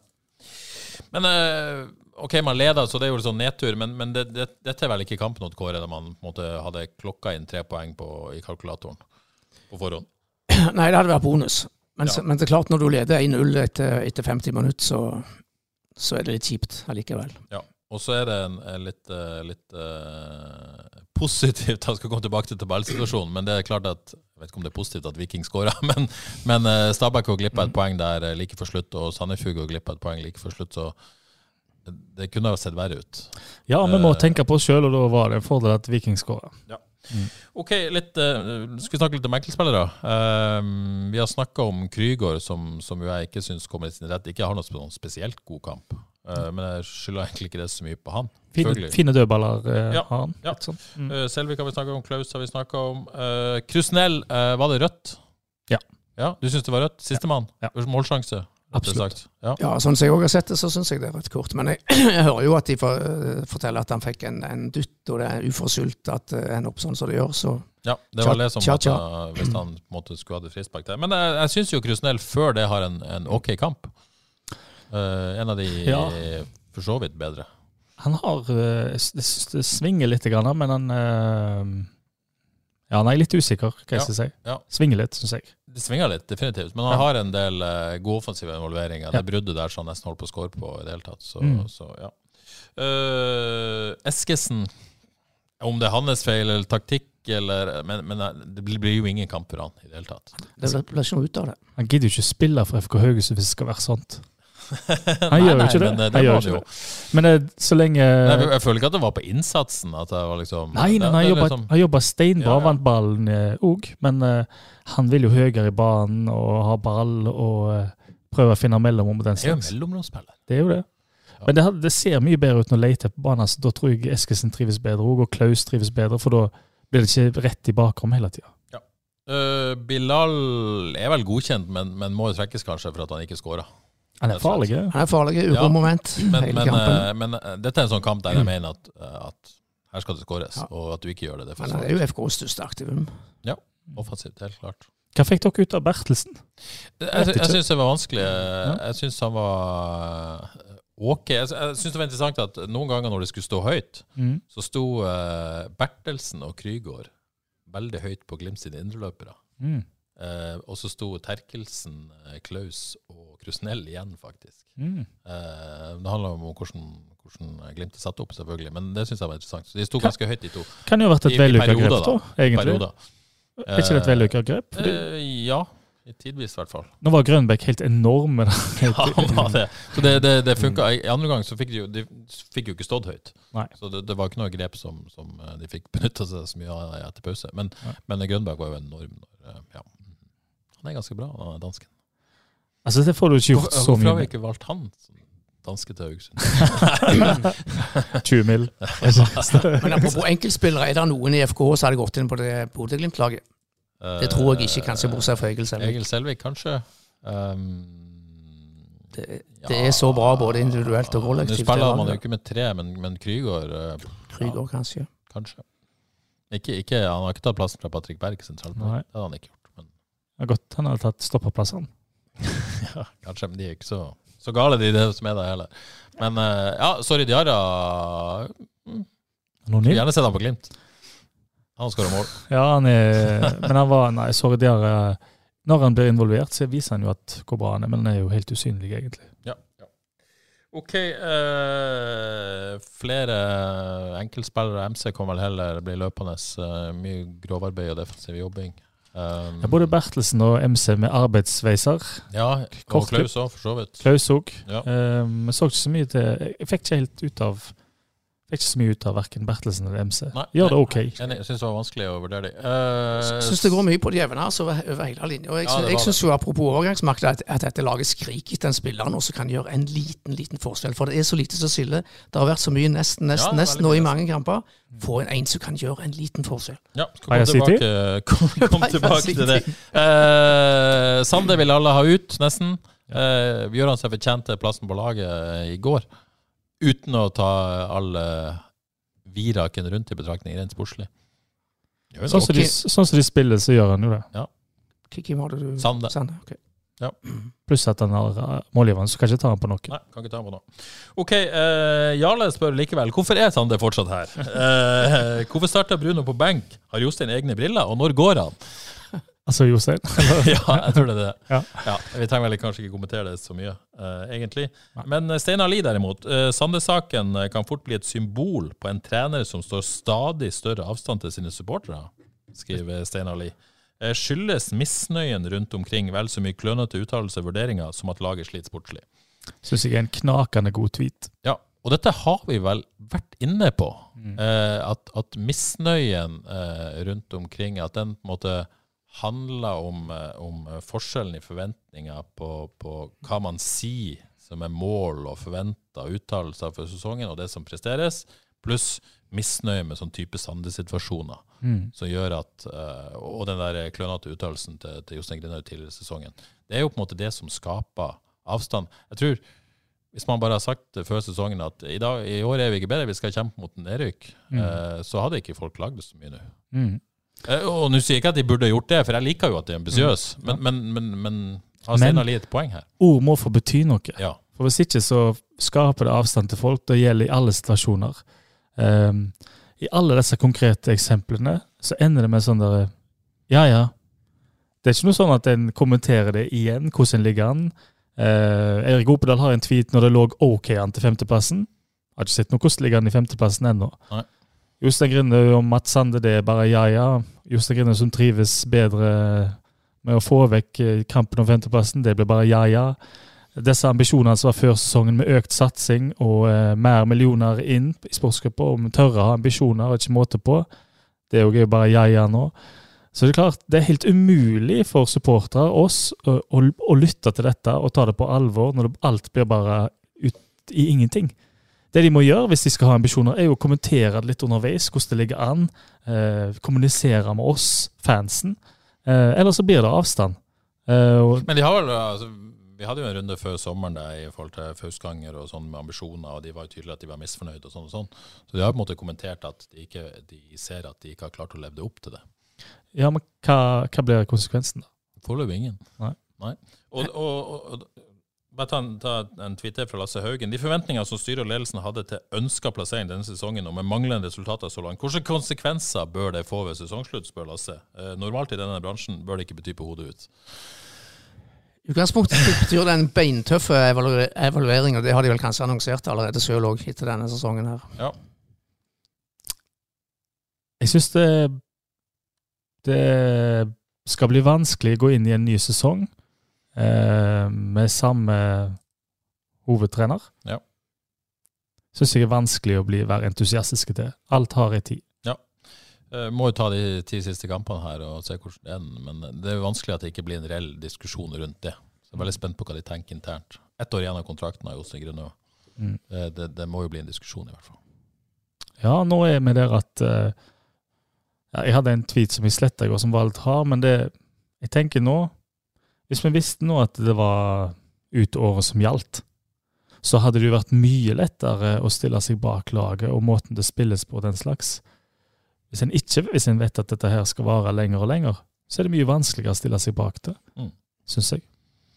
Men eh, ok, man leder, så det er jo sånn nedtur, men, men det, det, dette er vel ikke kampen mot Kåre, da man på en måte hadde klokka inn tre poeng på, i kalkulatoren på forhånd. Nei, det hadde vært bonus. Men, Ja. så, men det er klart, når du leder en null etter, etter femti minutter, så, så er det litt kjipt allikevel. Ja, og så er det en, en litt, eh, litt eh, positivt, jeg skal komme tilbake til tabellsituasjonen, men det er klart at, jeg vet ikke om det er positivt at Viking skåret, men, men eh, Stabæk har glippet et poeng der eh, like for slutt, og Sandefjord har glippet et poeng like for slutt, så det kunne ha sett verre ut. Ja, vi må Eh. tenke på oss selv, og da var det en fordel at Viking skåret. Ok, litt, uh, skal vi snakke litt om enkeltspillere? Um, vi har snakket om Krygård, som, som jo jeg ikke synes kommer i sin rett. Ikke har noe sp- noen spesielt god kamp. Uh, men jeg skylder egentlig ikke det så mye på han. Fine, Selvfølgelig. fine dødballer eh, Ja, har han. ja. Litt sånn. Mm. Uh, Selvik har vi snakket om, Klaus har vi snakket om. Uh, Krusnell, uh, var det rødt? Ja. Ja, du synes det var rødt? Sistemann? Ja. Målsjanse? rett og Absolutt. slett. Ja. Ja, sånn som jeg også har sett det, så synes jeg det er rett kort. Men jeg, jeg hører jo at de for, uh, forteller at han fikk en, en dytt, og det er uforskyldt at det uh, ender opp sånn som det gjør, så Ja, det var det som Tja, at, tja. uh, hvis han på en måte skulle hatt et frispark der. Men jeg, jeg synes jo Krusnell før det har en, en ok kamp. Uh, en av de Ja. for så vidt bedre. Han har eh, det, det svinger litt, grann, men han eh, Ja, han er litt usikker, hva jeg skal si. Ja. Svinger litt, synes jeg. Det svinger litt, definitivt. Men han Ja. har en del uh, gode offensive involveringer. Ja. Det bruddet der som han nesten holdt på å score på i det hele tatt. Så, Mm. så ja. Uh, Eskesen, om det er hans feil eller taktikk, eller, men, men det blir blir jo ingen kamp for han i det hele tatt. det blir blir ikke noe ut av det. Han gidder jo ikke spille for F K Haugesund hvis det skal være sånt. Han Nei, gjør jo nei, ikke det. men, uh, det Han gjør var ikke han jo. det. Men eh, så lenge Nei, jeg, jeg føler ikke at det var på innsatsen. At det var liksom Nei, nei, det- nei, det er han jobba, liksom- han jobba steinbra, Ja, ja. vant ballen òg. Men eh, han vil jo høyere i banen og ha ball og eh, prøve å finne mellomrom og den Det er jo slags. mellomromsspiller. Det er jo det. Ja. Men det, had- det ser mye bedre ut når Leite er på banen. Så da tror jeg Eskesen trives bedre òg, og Klaus trives bedre, for da blir det ikke rett i bakrom hele tida. Uh, Bilal er vel godkjent, men, men må jo trekkes kanskje for at han ikke skårer. Han er farlig. ja. Han er farlig, uromoment Men, hele men, kampen. uh, men uh, dette er en sånn kamp der jeg mener at, uh, at her skal det skåres, Ja. og at du ikke gjør det. det er for Men han svakt. er jo F K's største aktivum. Offensivt, helt klart. Hva fikk dere ut av Bertelsen? Jeg, jeg, jeg synes det var vanskelig. Jeg synes han var ok. Jeg, jeg synes det var interessant at noen ganger når det skulle stå høyt, mm. så sto uh, Bertelsen og Krygård veldig høyt på Glimt sine indreløpere. Mm. Uh, og så sto Terkelsen, Klaus og Krusnell igjen, faktisk. Mm. Uh, det handler om hvordan, hvordan Glimt er satt opp, selvfølgelig, men det synes jeg var interessant. Så de sto ganske høyt, de to. Kan jo ha vært et vellykket grep, da, egentlig. Perioder. Er ikke det et vellykket grep? Fordi... Uh, ja, i tidvis i hvert fall. Nå var Grønbæk helt enorm med det. Ja, han var det. Så det, det, det funket. I andre gang så fikk de jo, de fikk jo ikke stått høyt. Nei. Så det, det var ikke noe grep som, som de fikk benyttet seg så mye av etter pause. Men, men Grønbæk var jo enorm. Ja. Han er ganske bra, han er dansken. Altså, det får du ikke gjort så mye. Hvorfor har vi ikke valgt han som danske til Haugesund? tjue mil. Men apropos enkeltspillere, er det noen i F K som hadde gått inn på det Bodø-Glimt-laget? Det tror jeg ikke, kanskje bortsett fra Egil Selvik. Egil Selvik, kanskje. Um, det, det ja, er så bra både individuelt og kollektivt. Nå spiller man jo ikke med tre, men, men Krygård... Uh, Krygård, ja, kanskje. Kanskje. Ikke, ikke, han har ikke tatt plassen fra Patrick Berg sentralt. Det hadde han ikke gjort. Men... Det er godt han har tatt stopperplassen. Ja, kanskje, men de er ikke så, så gale de det som er der heller. Men uh, ja, sorry, Diarra... Mm, jeg gjerne sett han på Glimt. Han skal ha mål. Ja, han er, men han var, nei, sorry, der, når han blir involvert, så viser han jo at hvor bra han er, men han er jo helt usynlig, egentlig. Ja, ja. Ok, uh, flere enkeltspillere, M C kommer vel heller, det blir løpende, uh, mye grovarbeid og defensiv jobbing. Um, ja, både Bertelsen og M C med arbeidsveiser. Ja, og Klaus også, for så vidt. Klaus også. Ja. Um, jeg så ikke så mye til, jeg fikk ikke helt ut av Det er ikke så mye ut av hverken Bertelsen eller M C. Nei, Gjør det ok. Jeg, jeg synes det var vanskelig å vurdere det. Uh, jeg synes det går mye på de evene altså, over, over hele linjen. Og jeg, ja, jeg synes jo, apropos overgangsmarkedet, at, at dette laget skriker etter en spiller nå som kan gjøre en liten, liten forskjell. For det er så lite som skiller. Det har vært så mye nesten, nesten, ja, nesten, og i mange kamper. Få en en som kan gjøre en liten forskjell. Ja, skal komme tilbake, kom, kom tilbake til det. Uh, Sande vil alle ha ut, nesten. Uh, vi gjør han seg fortjent til plassen på laget i går. Uten å ta alle viraken rundt i betraktning, rent sportslig. Sånn som de, sånn de spiller, så gjør han jo det. Ja. Hvem var det du? Sande. Sande, ok. Ja. Pluss at han har målgiveren, så kan ikke ta han på noe. Nei, kan ikke ta han på noe. Ok, uh, Jarle spør likevel, hvorfor er Sande fortsatt her? Uh, hvorfor starter Bruno på benk? Har Jostein egne briller, og når går han? Altså Jostein? Ja, jeg tror det er det. Ja. Ja, vi trenger vel kanskje ikke kommentere det så mye, uh, egentlig. Men Steinar Lie derimot, uh, Sande-saken kan fort bli et symbol på en trener som står stadig større avstand til sine supportere, skriver Steinar Lie. Uh, skyldes misnøyen rundt omkring vel så mye klønete uttalelser og vurderinger som at laget sliter sportslig. Synes jeg er en knakende god tweet. Ja, og dette har vi vel vært inne på. Mm. Uh, at, at misnøyen uh, rundt omkring, at den på en måte handler om, om forskjellen i forventninger på, på hva man sier som er mål og forventet uttalelser for sesongen og det som presteres, pluss misnøye med sånn type Sande-situasjoner, mm. som gjør at, uh, og den der klønete uttalelsen til, til Jostein Grinhaug tidligere i sesongen. Det er jo på en måte det som skaper avstand. Jeg tror, hvis man bare har sagt før sesongen at i, dag, i år er vi ikke bedre, vi skal kjempe mot en nedrykk, mm. uh, så hadde ikke folk lagd det så mye nå. Mm. Og nå sier jeg ikke at de burde gjort det, for jeg liker jo at de er ambisiøs, mm. men, men, men, men har Steinar Lie et poeng her? Ord må få bety noe. Ja. For hvis ikke så skaper det avstand til folk, det gjelder i alle situasjoner. Um, I alle disse konkrete eksemplene så ender det med sånn der, ja, ja. Det er ikke noe sånn at en kommenterer det igjen, hvordan ligger han. Uh, Erik Opedal har en tweet når det lå ok an til femteplassen. Jeg har ikke sett noe hvordan ligger han i femteplassen ennå. Nei. Jostein Grinhaug og Mats Sande, det er bare ja, ja. Jostein Grinhaug som trives bedre med å få vekk kampen om femteplassen, det blir bare ja, ja. Disse ambisjonene som var før sesongen med økt satsing og eh, mer millioner inn i sportsgrupper, om tørre å ha ambisjoner og ikke måte på, det er jo bare ja, ja nå. Så det er klart, det er helt umulig for supportere, oss, å, å, å lytte til dette og ta det på alvor når alt blir bare ut i ingenting. Det de må gjøre hvis de skal ha ambisjoner, er jo å kommentere det litt underveis, hvordan det ligger an, eh, kommunisere med oss, fansen, eh, eller så blir det avstand. Eh, og Men de har vel, altså, vi hadde jo en runde før sommeren der, i forhold til Fausganger og sånn med ambisjoner, og de var jo tydelige at de var misfornøyde og sånn og sånn. Så de har på en måte kommentert at de, ikke, de ser at de ikke har klart å leve opp til det. Ja, men hva, hva blir konsekvensen da? Foreløpig ingen. Nei. Nei. Og, og, og, og bare ta en, ta en tweet fra Lasse Haugen. De forventninger som styret og ledelsen hadde til ønsket plassering denne sesongen, og med manglende resultater så langt, hvilke konsekvenser bør det få ved sesongslutt, spør Lasse? Eh, normalt i denne bransjen bør det ikke bety på hodet ut. I utgangspunktet betyr det en beintøffe evalu- evaluering, og det har de vel kanskje annonsert allerede selv også etter denne sesongen her. Ja. Jeg synes det, det skal bli vanskelig å gå inn i en ny sesong eh, med samme hovedtrener. Ja. Synes jeg er vanskelig å bli, være entusiastisk til. Alt har en tid. Ja. Uh, må jo ta de ti siste kampene her og se hvordan det er, men det er jo vanskelig at det ikke blir en reell diskusjon rundt det. Så jeg er veldig spent på hva de tenker internt. Ett år igjen av kontrakten av Jostein Grønne. Mm. Det, det, det må jo bli en diskusjon i hvert fall. Ja, nå er vi der at uh, ja, jeg hadde en tweet som jeg slettet i går som var litt hard, men det, jeg tenker nå, hvis vi visste nå at det var ut året som gjaldt, så hadde det jo vært mye lettere å stille seg bak laget og måten det spilles på den slags. Hvis en ikke hvis en vet at dette her skal vare lenger og lenger, så er det mye vanskeligere å stille seg bak det, mm. synes jeg.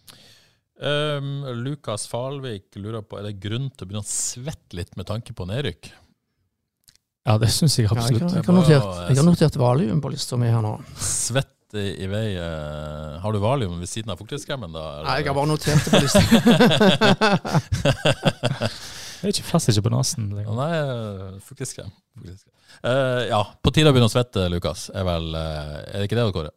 Um, Lukas Falvik lurer på, er det grunn til å begynne å svette litt med tanke på nedrykk? Ja, det synes jeg absolutt. Ja, jeg, kan, jeg, har notert, jeg har notert valium på lista mi her nå. Svett i, i vei. Uh, har du valium ved siden av fuktighetskremmen da? Eller? Nei, jeg har bare notert det på lista. Jeg er ikke fast ikke på nasen lenger. Nei, fuktighetskrem. Fuktighetskrem. Uh, ja, på tide å begynne å svette, Lukas. Er, vel, uh, er det ikke det, Kåre?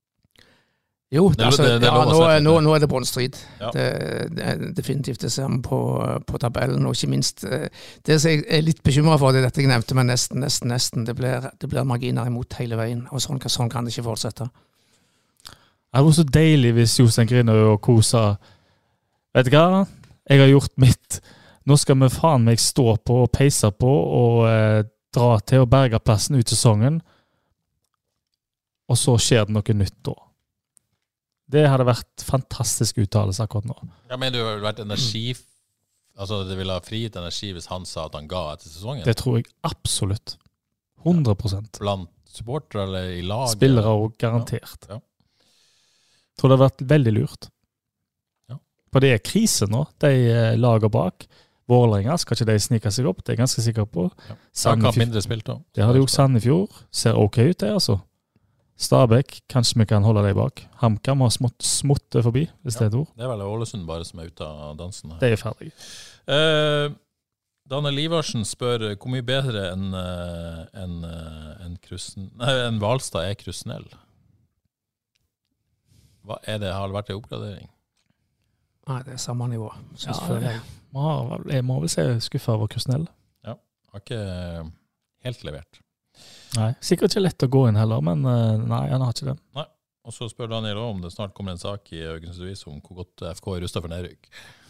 Jo, det, altså, det, det ja, nå, nå, nå er det båndstrid. Ja. Det, det er definitivt det ser vi på, på tabellen, og ikke minst det som jeg er litt bekymret for, det er dette jeg nevnte, men nesten, nesten, nesten, det blir, det blir marginer imot hele veien, og sånn, sånn kan det ikke fortsette. Det var så deilig hvis Jostein Grønne og Ko sa, vet du hva, jeg har gjort mitt. Nå skal vi faen meg stå på og peise på og eh, dra til å berge plassen ut sesongen, og så skjer det noe nytt da. Det hadde vært fantastisk uttalelse akkurat nå. Ja, men det ville vært energi, altså det ville ha frigitt energi hvis han sa at han ga etter sesongen? Det tror jeg absolutt. hundre prosent. Blant supportere eller i lag? Spillere og garantert. Ja. Ja. Jeg tror det hadde vært veldig lurt. Ja. For det er krise nå, de lager bak. Vålerenga skal ikke de snike seg opp, det er jeg ganske sikker på. Ja. Sandefjord, mindre spilt da. Det har de gjort Sandefjord. Ser ok ut det, altså. Stabæk, kanskje vi kan holde deg bak. HamKam har smått, småttet forbi, hvis ja, det er et ord. Det er vel Ålesund bare som er ute av dansen her. Det er ferdig. Uh, Daniel Ivarsen spør hvor mye bedre enn uh, en, uh, en, en Valstad er Krusnell. Hva er det? Har det vært en oppgradering? Nei, det er samme nivå. Ja, jeg, må, jeg må vel si skuffa over Krusnell. Ja, har ikke helt levert. Nei, sikkert ikke lett å gå inn heller, men nei, han har ikke det. Nei, og så spør Daniel om det snart kommer en sak i Haugesunds Avis om hvor godt F K er rustet for nedrykk.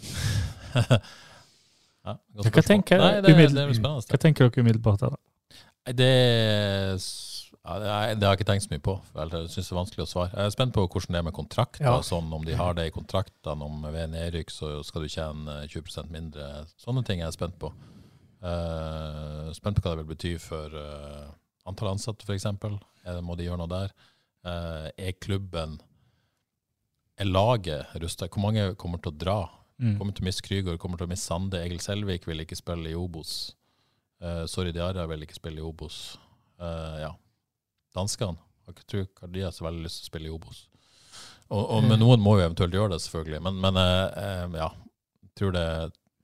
Ja, hva, tenker, nei, det, umiddel... det hva tenker dere umiddelbart her da? Det, ja, det, er, det har jeg ikke tenkt så mye på, for jeg synes det er vanskelig å svare. Jeg er spent på hvordan det er med kontrakter, ja. Sånn, om de har det i kontraktene, om ved nedrykk så skal du tjene tjue prosent mindre. Sånne ting er jeg spent på. Uh, spent på hva det vil bety for... Uh, antall ansatte for eksempel, må de gjøre noe der? Er klubben, er laget rustet? Hvor mange kommer til å dra? Mm. Kommer til å miste Krygård, kommer til å miste Sande. Egil Selvik vil ikke spille i Obos. Uh, Sorry Diarra vil ikke spille i Obos. Uh, ja, danskene. Jeg tror ikke de har så veldig lyst til å spille i Obos. Og, og men noen må jo eventuelt gjøre det selvfølgelig, men, men uh, uh, ja, jeg tror det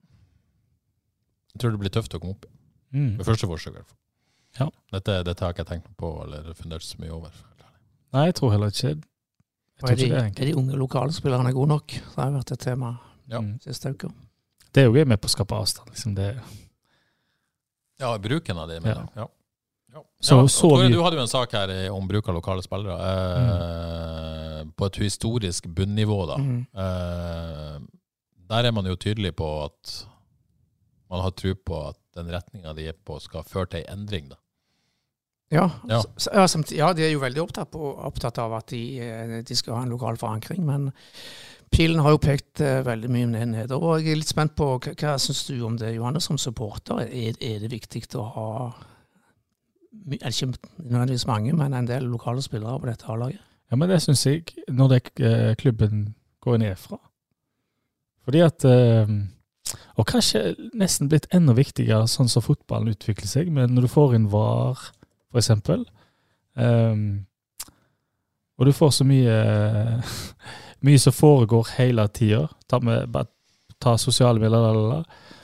jeg tror det blir tøft å komme opp i. Mm. Det første forsøk i hvert fall. Ja. Dette, dette har ikke jeg tenkt på eller fundert så mye over. Nei, jeg tror heller ikke. Jeg tror er, de, ikke det, er de unge lokalspillerne gode nok? Det har vært et tema ja. Siste uker. Det er jo med på å skape avstand. Liksom det. Ja, bruken av det. Ja. Ja. Ja. Så, ja, så Tore, du hadde jo en sak her om bruk av lokale spillere. Eh, mm. På et historisk bunnivå da. Mm. Eh, der er man jo tydelig på at man har tro på at den retningen de er på skal føre til en endring da. Ja, ja. Så, ja, samtidig, ja, de er jo veldig opptatt, på, opptatt av at de, de skal ha en lokal forankring, men pilen har jo pekt uh, veldig mye ned nedover, og jeg er litt spent på, hva, hva synes du om det, Johannes, som supporter? Er, er det viktig å ha Eller ikke nødvendigvis mange, men en del lokale spillere på dette A-laget. Ja, men det synes jeg, når det eh, klubben går ned fra. Fordi at, eh, og kanskje nesten blitt enda viktigere sånn som fotballen utvikler seg, men når du får inn V A R, for eksempel, eh, og du får så mye, mye som foregår hele tiden, ta, med, bare, ta sosiale medier, lalala.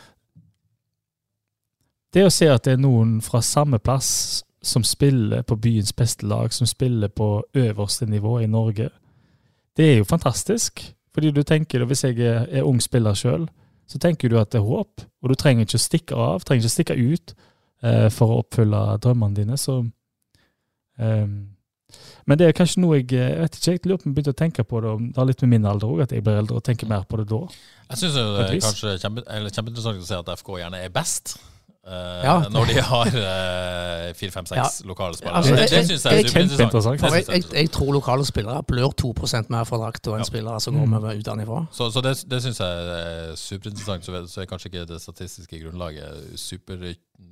Det å se at det er noen fra samme plass som spiller på byens beste lag, som spiller på øverste nivå i Norge, det er jo fantastisk. Fordi du tenker, hvis jeg er, er ung spiller selv, så tenker du at det er håp, og du trenger ikke å stikke av, trenger ikke å stikke ut eh, for å oppfylle drømmene dine. Så, eh, men det er kanskje noe jeg, jeg vet ikke, jeg lurer på om jeg begynte å tenke på det, det har litt med min alder også, at jeg blir eldre og tenker mer på det da. Jeg synes jo det er kanskje kjempe, eller kjempeinteressant å si at F K gjerne er best. Uh, ja. Når de har uh, fire, fem, seks ja. lokale spillere. Altså, det, det synes jeg er superinteressant. For jeg, jeg, jeg tror lokale spillere blør to prosent mer for drakt og en ja. spillere som går med utenifra. Så, så det, det synes jeg er superinteressant, så, så er kanskje ikke det statistiske grunnlaget super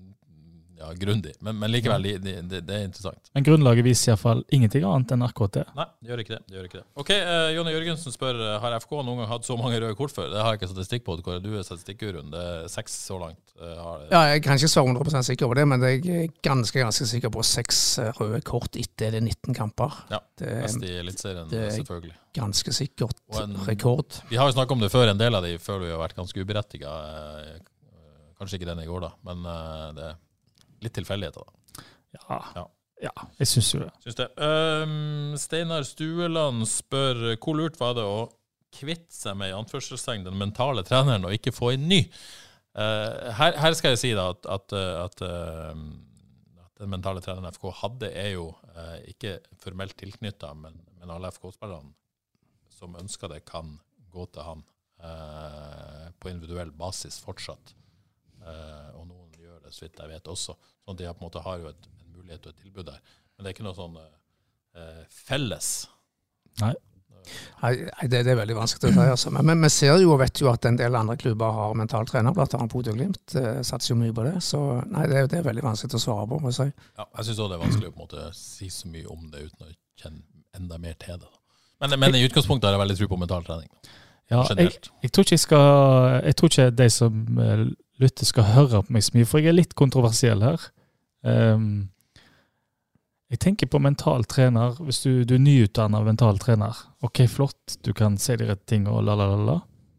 ja, grundig, men, men likevel det, det, det er interessant. Men grunnlaget viser i hvert fall ingenting annet enn akkurat det. Nei, det gjør ikke det. det, gjør ikke det. Ok, uh, Jonny Jørgensen spør, har F K noen gang hatt så mange røde kort før? Det har jeg ikke statistikk på, hvor du er statistikkguruen. Det er seks så langt. Uh, har, ja, jeg kan ikke svare hundre prosent sikker på det, men jeg er ganske, ganske sikker på seks røde kort etter det nitten kamper. Ja, det, mest i elitserien, selvfølgelig. Ganske sikkert en, rekord. Vi har jo snakket om det før, en del av de føler vi har vært ganske uberettiget. Uh, kanskje ikke den i går da, men uh, det er litt tilfeldigheter da. Ja, ja. ja, jeg synes jo det. Synes det. Um, Steinar Stueland spør, hvor lurt var det å kvitte seg med i anførselstegn den mentale treneren og ikke få en ny? Uh, her, her skal jeg si da at, at, at, uh, at den mentale treneren F K hadde er jo uh, ikke formelt tilknyttet, men, men alle F K-spillerne som ønsker det kan gå til han uh, på individuell basis fortsatt. Uh, og noen gjør det, så vidt jeg vet også. Sånn at de har, på en måte, har jo et, en mulighet og et tilbud der. Men det er ikke noe sånn uh, felles. Nei. Nei, det, det er veldig vanskelig å si. Altså. Men, men vi ser jo og vet jo at en del andre klubber har mentaltrener, blant annet Bodø Glimt, uh, satser jo mye på det. Så nei, det, det er veldig vanskelig å svare på, må jeg si. Ja, jeg synes også det er vanskelig å på en måte si så mye om det uten å kjenne enda mer til det. Men, men i utgangspunktet har jeg veldig tro på mentaltrening. Ja, jeg, jeg tror ikke jeg skal, jeg tror ikke de som uh, lytter skal høre på meg så mye, for jeg er litt kontroversiell her. Um, jeg tenker på mental trener, hvis du, du er nyutdannet mental trener. Ok, flott, du kan se de rette ting og lalalala.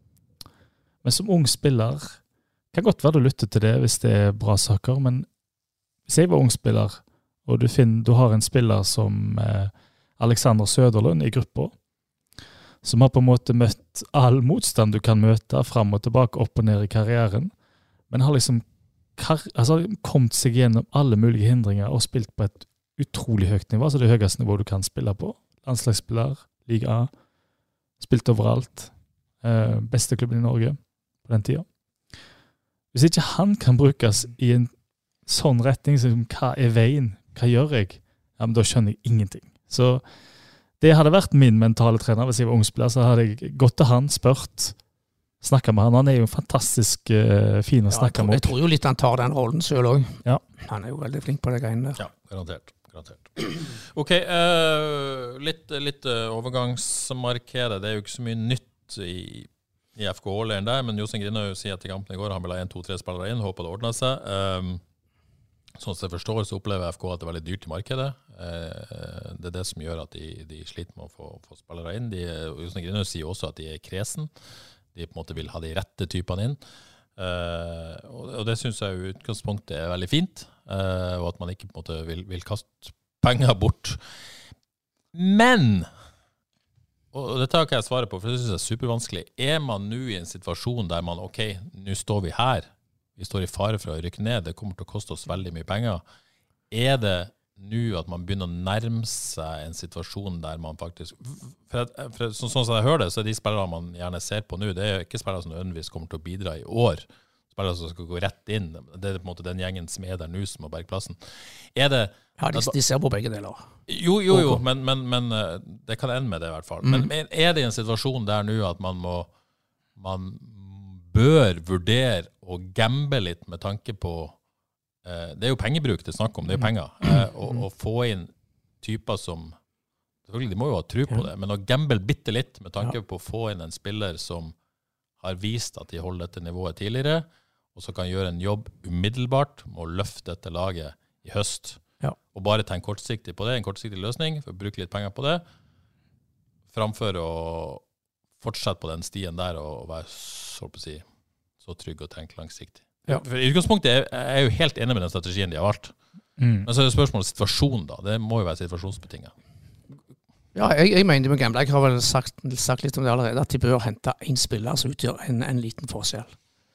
Men som ung spiller, kan godt være du lytter til det hvis det er bra saker, men hvis jeg var ung spiller, og du, finner, du har en spiller som eh, Alexander Søderlund i gruppa, som har på en måte møtt all motstand du kan møte, frem og tilbake, opp og ned i karrieren, men har liksom kar- altså, kommet seg gjennom alle mulige hindringer og spilt på et utrolig høyt nivå, altså det høyeste nivå du kan spille på. Landslagsspiller, Liga A, spilt overalt, eh, beste klubben i Norge på den tiden. Hvis ikke han kan brukes i en sånn retning som hva er veien, hva gjør jeg? Ja, men da skjønner jeg ingenting. Så det hadde vært min mentale trener hvis jeg var ungspiller, så hadde jeg gått til han, spurt, snakket med han. Han er jo fantastisk uh, fin å ja, snakke med. Jeg tror jo litt han tar den rollen selv også. Ja. Han er jo veldig flink på det greiene der. Ja, garantert. garantert. Ok, uh, litt, litt uh, overgangsmarkere. Det er jo ikke så mye nytt i, i F K-åleren der, men Jostein Grinøy sier at i kampen i går han vil ha en, to, tre spillere inn, håper det ordner seg. Um, Sånn som jeg forstår, så opplever F K at det er veldig dyrt i markedet. Det er det som gjør at de, de sliter med å få, få spillere inn. De, Jostein Grinøy sier også at de er kresen. De på en måte vil ha de rette typene inn. Og det synes jeg i utgangspunktet er veldig fint. Og at man ikke på en måte vil, vil kaste penger bort. Men, og dette har ikke jeg svaret på, for det synes jeg er supervanskelig. Er man nå i en situasjon der man, ok, nå står vi her, vi står i fare for å rykke ned, det kommer til å koste oss veldig mye penger. Er det nå at man begynner å nærme seg en situasjon der man faktisk, for, for så, sånn som jeg hører det, så er de spillere man gjerne ser på nå, det er ikke spillere som nødvendigvis kommer til å bidra i år, spillere som skal gå rett inn, det er på en måte den gjengen som er der nå som har bergplassen. Er det... Ja, de, de ser på begge deler. Jo, jo, jo, men, men, men det kan ende med det i hvert fall. Mm. Men er det en situasjon der nå at man må, man bør vurdere å gamble litt med tanke på eh, det er jo pengebruk det snakker om, det er jo penger. Eh, og, og få inn typer som, selvfølgelig de må jo ha tro på det, men å gamble bitte litt med tanke på å få inn en spiller som har vist at de holder dette nivået tidligere, og så kan gjøre en jobb umiddelbart med å løfte dette laget i høst. Ja. Og bare tenke kortsiktig på det, en kortsiktig løsning, for å bruke litt penger på det, framfor å fortsette på den stien der og være så, på å si, så trygg og tenke langsiktig. Ja. For i utgangspunktet er jeg jo helt enig med den strategien de har valgt. Mm. Men så er det spørsmålet situasjonen da. Det må jo være situasjonsbetinget. Ja, jeg, jeg mener med gamle, jeg har vel sagt, sagt litt om det allerede, at de bør hente en spiller som utgjør en, en liten forskjell.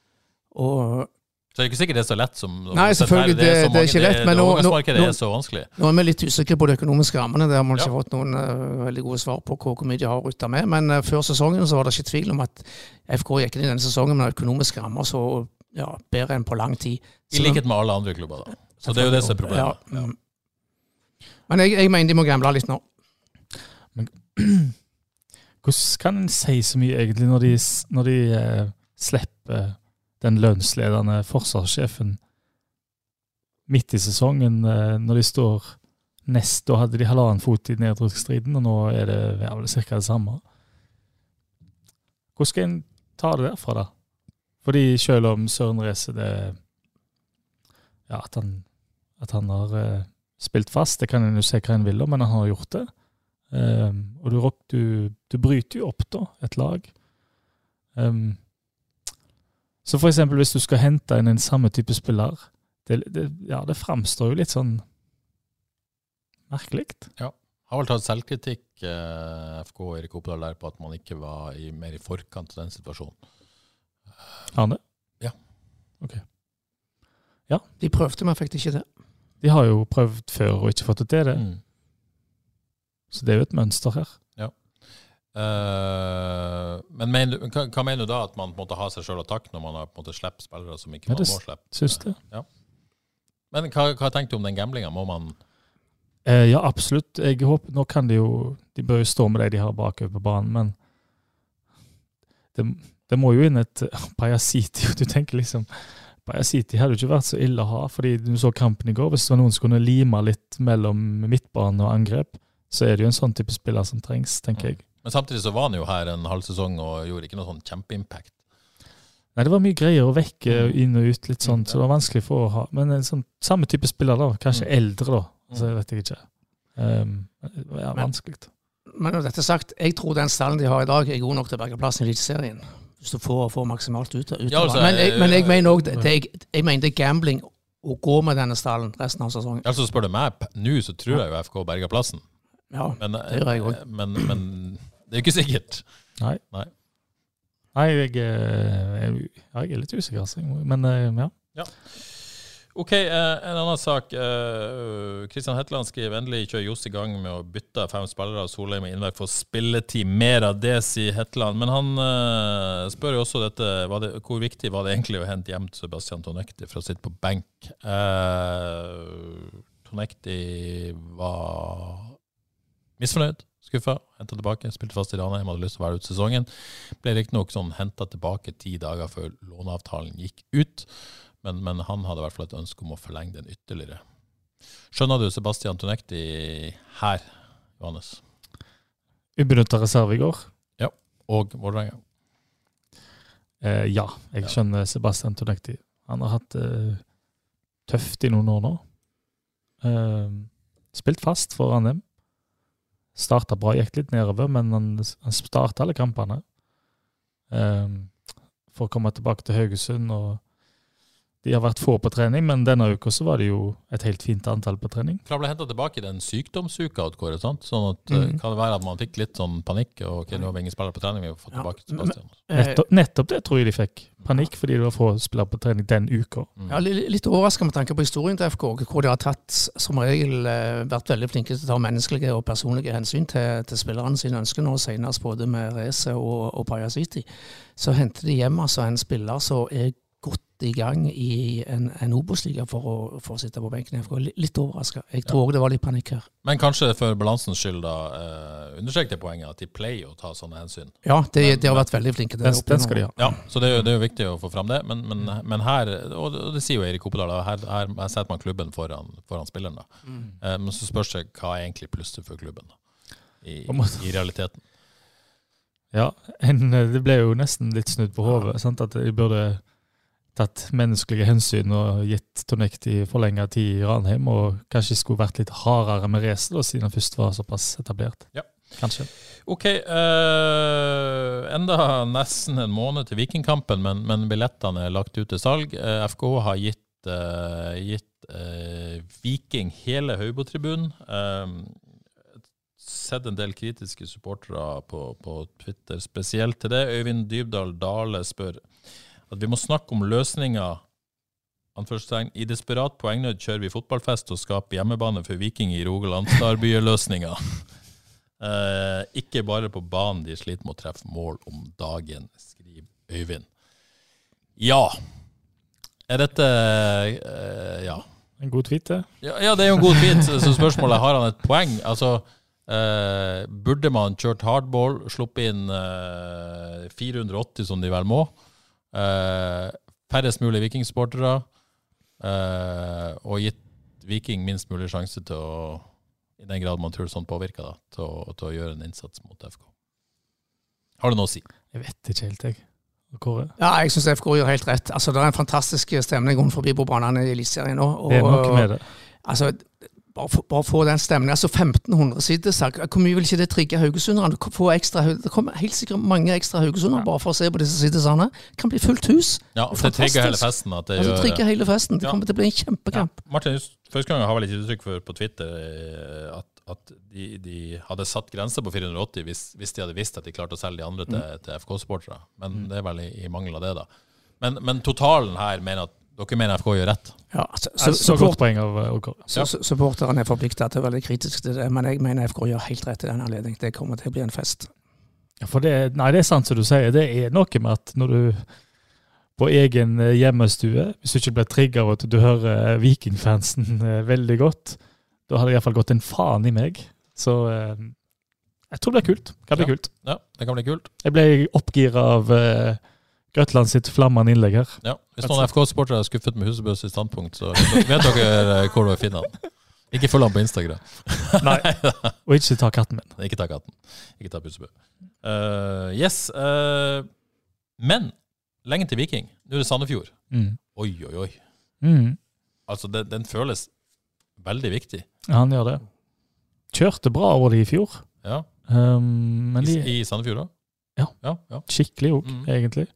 Og så det er ikke sikkert det er så lett som... Nei, selvfølgelig, det, det, er, det er ikke lett, men nå, nå, nå, er så vanskelig. Nå er vi litt usikre på de økonomiske rammene, der har man ikke ja. fått noen uh, veldig gode svar på hvor mye de har ruttet med, men uh, før sesongen så var det ikke tvil om at F K gikk inn i denne sesongen med økonomiske rammer så ja, bedre enn på lang tid. Så, I likhet med alle andre klubber da. Så det er jo det som er problemet. Ja, ja. Men jeg, jeg mener de må gamble litt nå. Men hvordan kan en si så mye egentlig når de, når de uh, slipper den lønnsledende forsvarssjefen midt i sesongen, når de står nest, da hadde de halvannen fot i nedrykksstriden, og nå er det ja, cirka det samme. Hvordan skal en ta det derfra da? Fordi selv om Søren Reise det ja, at han, at han har uh, spilt fast, det kan en jo se hva en vil, men han har gjort det. Um, og du, du, du bryter jo opp da, et lag. Um, Så for eksempel hvis du skal hente inn en samme type spiller, det, det, ja, det fremstår jo litt sånn merkelikt. Ja, har vel tatt selvkritikk eh, F K og Erik Oppdal der på at man ikke var i, mer i forkant av den situasjonen. Har det? Ja. Ok. Ja. De prøvde, men fikk det ikke det. De har jo prøvd før og ikke fått det til det. Mm. Så det er jo et mønster her. Ja. Uh, men men, hva, hva mener du da at man på en måte har seg selv å takke når man har på en måte slepp spillere som ikke ja, man må slippe? Synes det. Ja. Men hva, hva tenkte du om den gamblingen? Må man... Uh, ja, absolutt. Jeg håper, nå kan de jo, de bør jo stå med det de har bakover på banen, men det, det må jo inn et Bajasiti, du tenker liksom, Bajasiti hadde jo ikke vært så ille å ha, fordi du så kampen i går, hvis det var noen som kunne lime litt mellom midtbanen og angrep, så er det jo en sånn type spiller som trengs, tenker jeg. Men samtidig så var han jo her en halv sesong og gjorde ikke noe sånn kjempeimpact. Nei, det var mye greier å vekke inn og ut litt sånn, så det var vanskelig for å ha. Men en sånn samme type spiller da, kanskje mm. eldre da, så vet jeg ikke. Um, det er vanskelig. Men, men dette sagt, jeg tror den stallen de har i dag er god nok til å berge plassen i eliteserien. Hvis du får, får maksimalt ut, ut ja, altså, men, jeg, men jeg mener også, det, det, jeg mener det er gambling å gå med denne stallen resten av sesongen. Altså spør du meg, nå så tror jeg jo F K berger plassen. Ja, men, det gjør jeg også. Men, men det er jo ikke sikkert. Nei. Nei, Nei jeg, jeg, jeg er litt usikker, altså. Men ja. Ja. Ok, en annen sak. Kristian Hetland skriver, endelig kjører Johs i gang med å bytte fem spillere av Solheim med innverk for spilletid. Mer av det, sier Hetland. Men han uh, spør jo også dette, det, hvor viktig var det egentlig å hente hjem til Sebastian Tonekti for å sitte på benk? Uh, Tonekti var misfornøyd, skuffet, hentet tilbake, spilte fast i Ranheim, hadde lyst til å være ut sesongen. Ble riktig nok sånn hentet tilbake ti dager før låneavtalen gikk ut, men, men han hadde i hvert fall et ønske om å forlenge den ytterligere. Skjønner du Sebastian Tonekti her, Johannes? Ubenyttet reserve i går. Ja, og Vålerenga. Eh, ja, jeg skjønner Sebastian Tonekti. Han har hatt eh, tøft i noen år nå. Eh, spilt fast for Ranheim. Startet bra, gikk litt nedover, men han, han startet alle kampene um, for å komme tilbake til Haugesund, og de har vært få på trening, men denne uka så var det jo et helt fint antall på trening. For han ble hentet tilbake i den sykdomsuka, sant? Sånn at mm. kan det være at man fikk litt sånn panikk, og ok, nå har vi ingen spillere på trening, vi har fått tilbake til Sebastian. Nettopp, nettopp det tror jeg de fikk. Panikk fordi det var få spillere på trening den uka. Mm. Ja, litt overraskende med tanke på historien til F K, hvor de har tatt som regel vært veldig flinke til å ta menneskelige og personlige hensyn til, til spillerne sine ønsker nå, senest både med Reise og, og Bajasiti. Så henter de hjem altså en spiller som er godt satt i gang i en, en Obos-liga for å, for å sitte på benken i F K. Litt overrasket. Jeg tror ja. det var litt panikk her. Men kanskje for balansens skyld da, eh, understrek det poenget at de pleier å ta sånne hensyn. Ja, de, men, de har vært veldig flinke. Den, den skal de ha. Ja, så det er, jo, det er jo viktig å få fram det. Men, men, men her, og det sier jo Erik Oppedal, her, her, her setter man klubben foran, foran spilleren. Da. Mm. Eh, men så spørs det hva er egentlig plusset for klubben da, i, i realiteten. Ja, en, det ble jo nesten litt snudd på hodet, sant? At de burde tatt menneskelige hensyn og gitt Tonekt i forlenget tid i Ranheim, og kanskje skulle vært litt hardere med Resel, siden han først var såpass etablert. Ja. Kanskje. Ok, uh, enda nesten en måned til Vikingkampen, men, men billettene er lagt ut til salg. Uh, F K har gitt, uh, gitt uh, Viking hele Høybo-tribunen. Uh, sett en del kritiske supportere på, på Twitter, spesielt til det. Øyvind Dybdahl Dale spør at vi må snakke om løsninger. Anførselstegn, i desperat poengnød kjører vi fotballfest og skaper hjemmebane for Viking i Rogaland. Starbyer-løsninger. eh, ikke bare på banen de sliter med å treffe mål om dagen, skriver Øyvind. Ja. Er dette eh, ja. En god tweet, det? Ja, ja, det er jo en god tweet, så spørsmålet har han et poeng. Altså, Uh, burde man kjørt hardball, sluppet inn uh, fire hundre og åtti som de vel må, uh, færrest mulig vikingsportere, uh, og gitt Viking minst mulig sjanse til å, i den grad man tror sånn påvirker, da, til, å, til å gjøre en innsats mot F K. Har du noe å si? Jeg vet ikke helt, jeg. Kåre? Ja, jeg synes F K gjør helt rett. Altså, det er en fantastisk stemning rundt forbi på banene i Eliteserien nå. Og, det er noe med det. Altså, Bare få, bare få den stemningen. Altså femten hundre sitter, hvor mye vil ikke det trigge Haugesunderne? Det kommer helt sikkert mange ekstra Haugesundere bare for å se på disse sittesene. Det kan bli fullt hus. Ja, det, det trigger hele festen. At det altså, gjør... trigger hele festen. Det ja. kommer til å bli en kjempekamp. Ja. Martin, første gang har vel ikke uttrykk for på Twitter at, at de, de hadde satt grenser på fire hundre og åtti hvis, hvis de hadde visst at de klarte å selge de andre til, mm. til F K-supportere. Men mm. det er vel i, i mangel av det da. Men, men totalen her mener at dere mener F K gjør rett? Ja, altså, så, så godt poeng av OK. Så, så, supporterne er forpliktet til å være veldig kritisk til det, men jeg mener F K gjør helt rett i den anledning. Det kommer til å bli en fest. Ja, for det, nei, det er sant som du sier. Det er noe med at når du på egen hjemmestue, hvis du ikke blir trigget av at du hører Vikingfansen veldig godt, da hadde det i hvert fall gått en faen i meg. Så eh, jeg tror det blir kult. Kan bli ja. kult. Ja, det kan bli kult. Jeg ble oppgiret av eh, Grøtland sitt flammende innlegg her. Ja, hvis noen F K-supportere er skuffet med Husebøs i standpunkt, så vet dere hvor du finner han. Ikke følg han på Instagram. Nei, og ikke ta katten min. Ikke ta katten. Ikke ta Husebø. Uh, yes, uh, men lenge til Viking. Nå er det Sandefjord. Mm. Oi, oi, oi. Mm. Altså, den, den føles veldig viktig. Ja, han gjør det. Kjørte bra over det i fjor. Ja. Um, men de... I, I Sandefjord da? Ja, ja, ja. Skikkelig òg, mm. egentlig.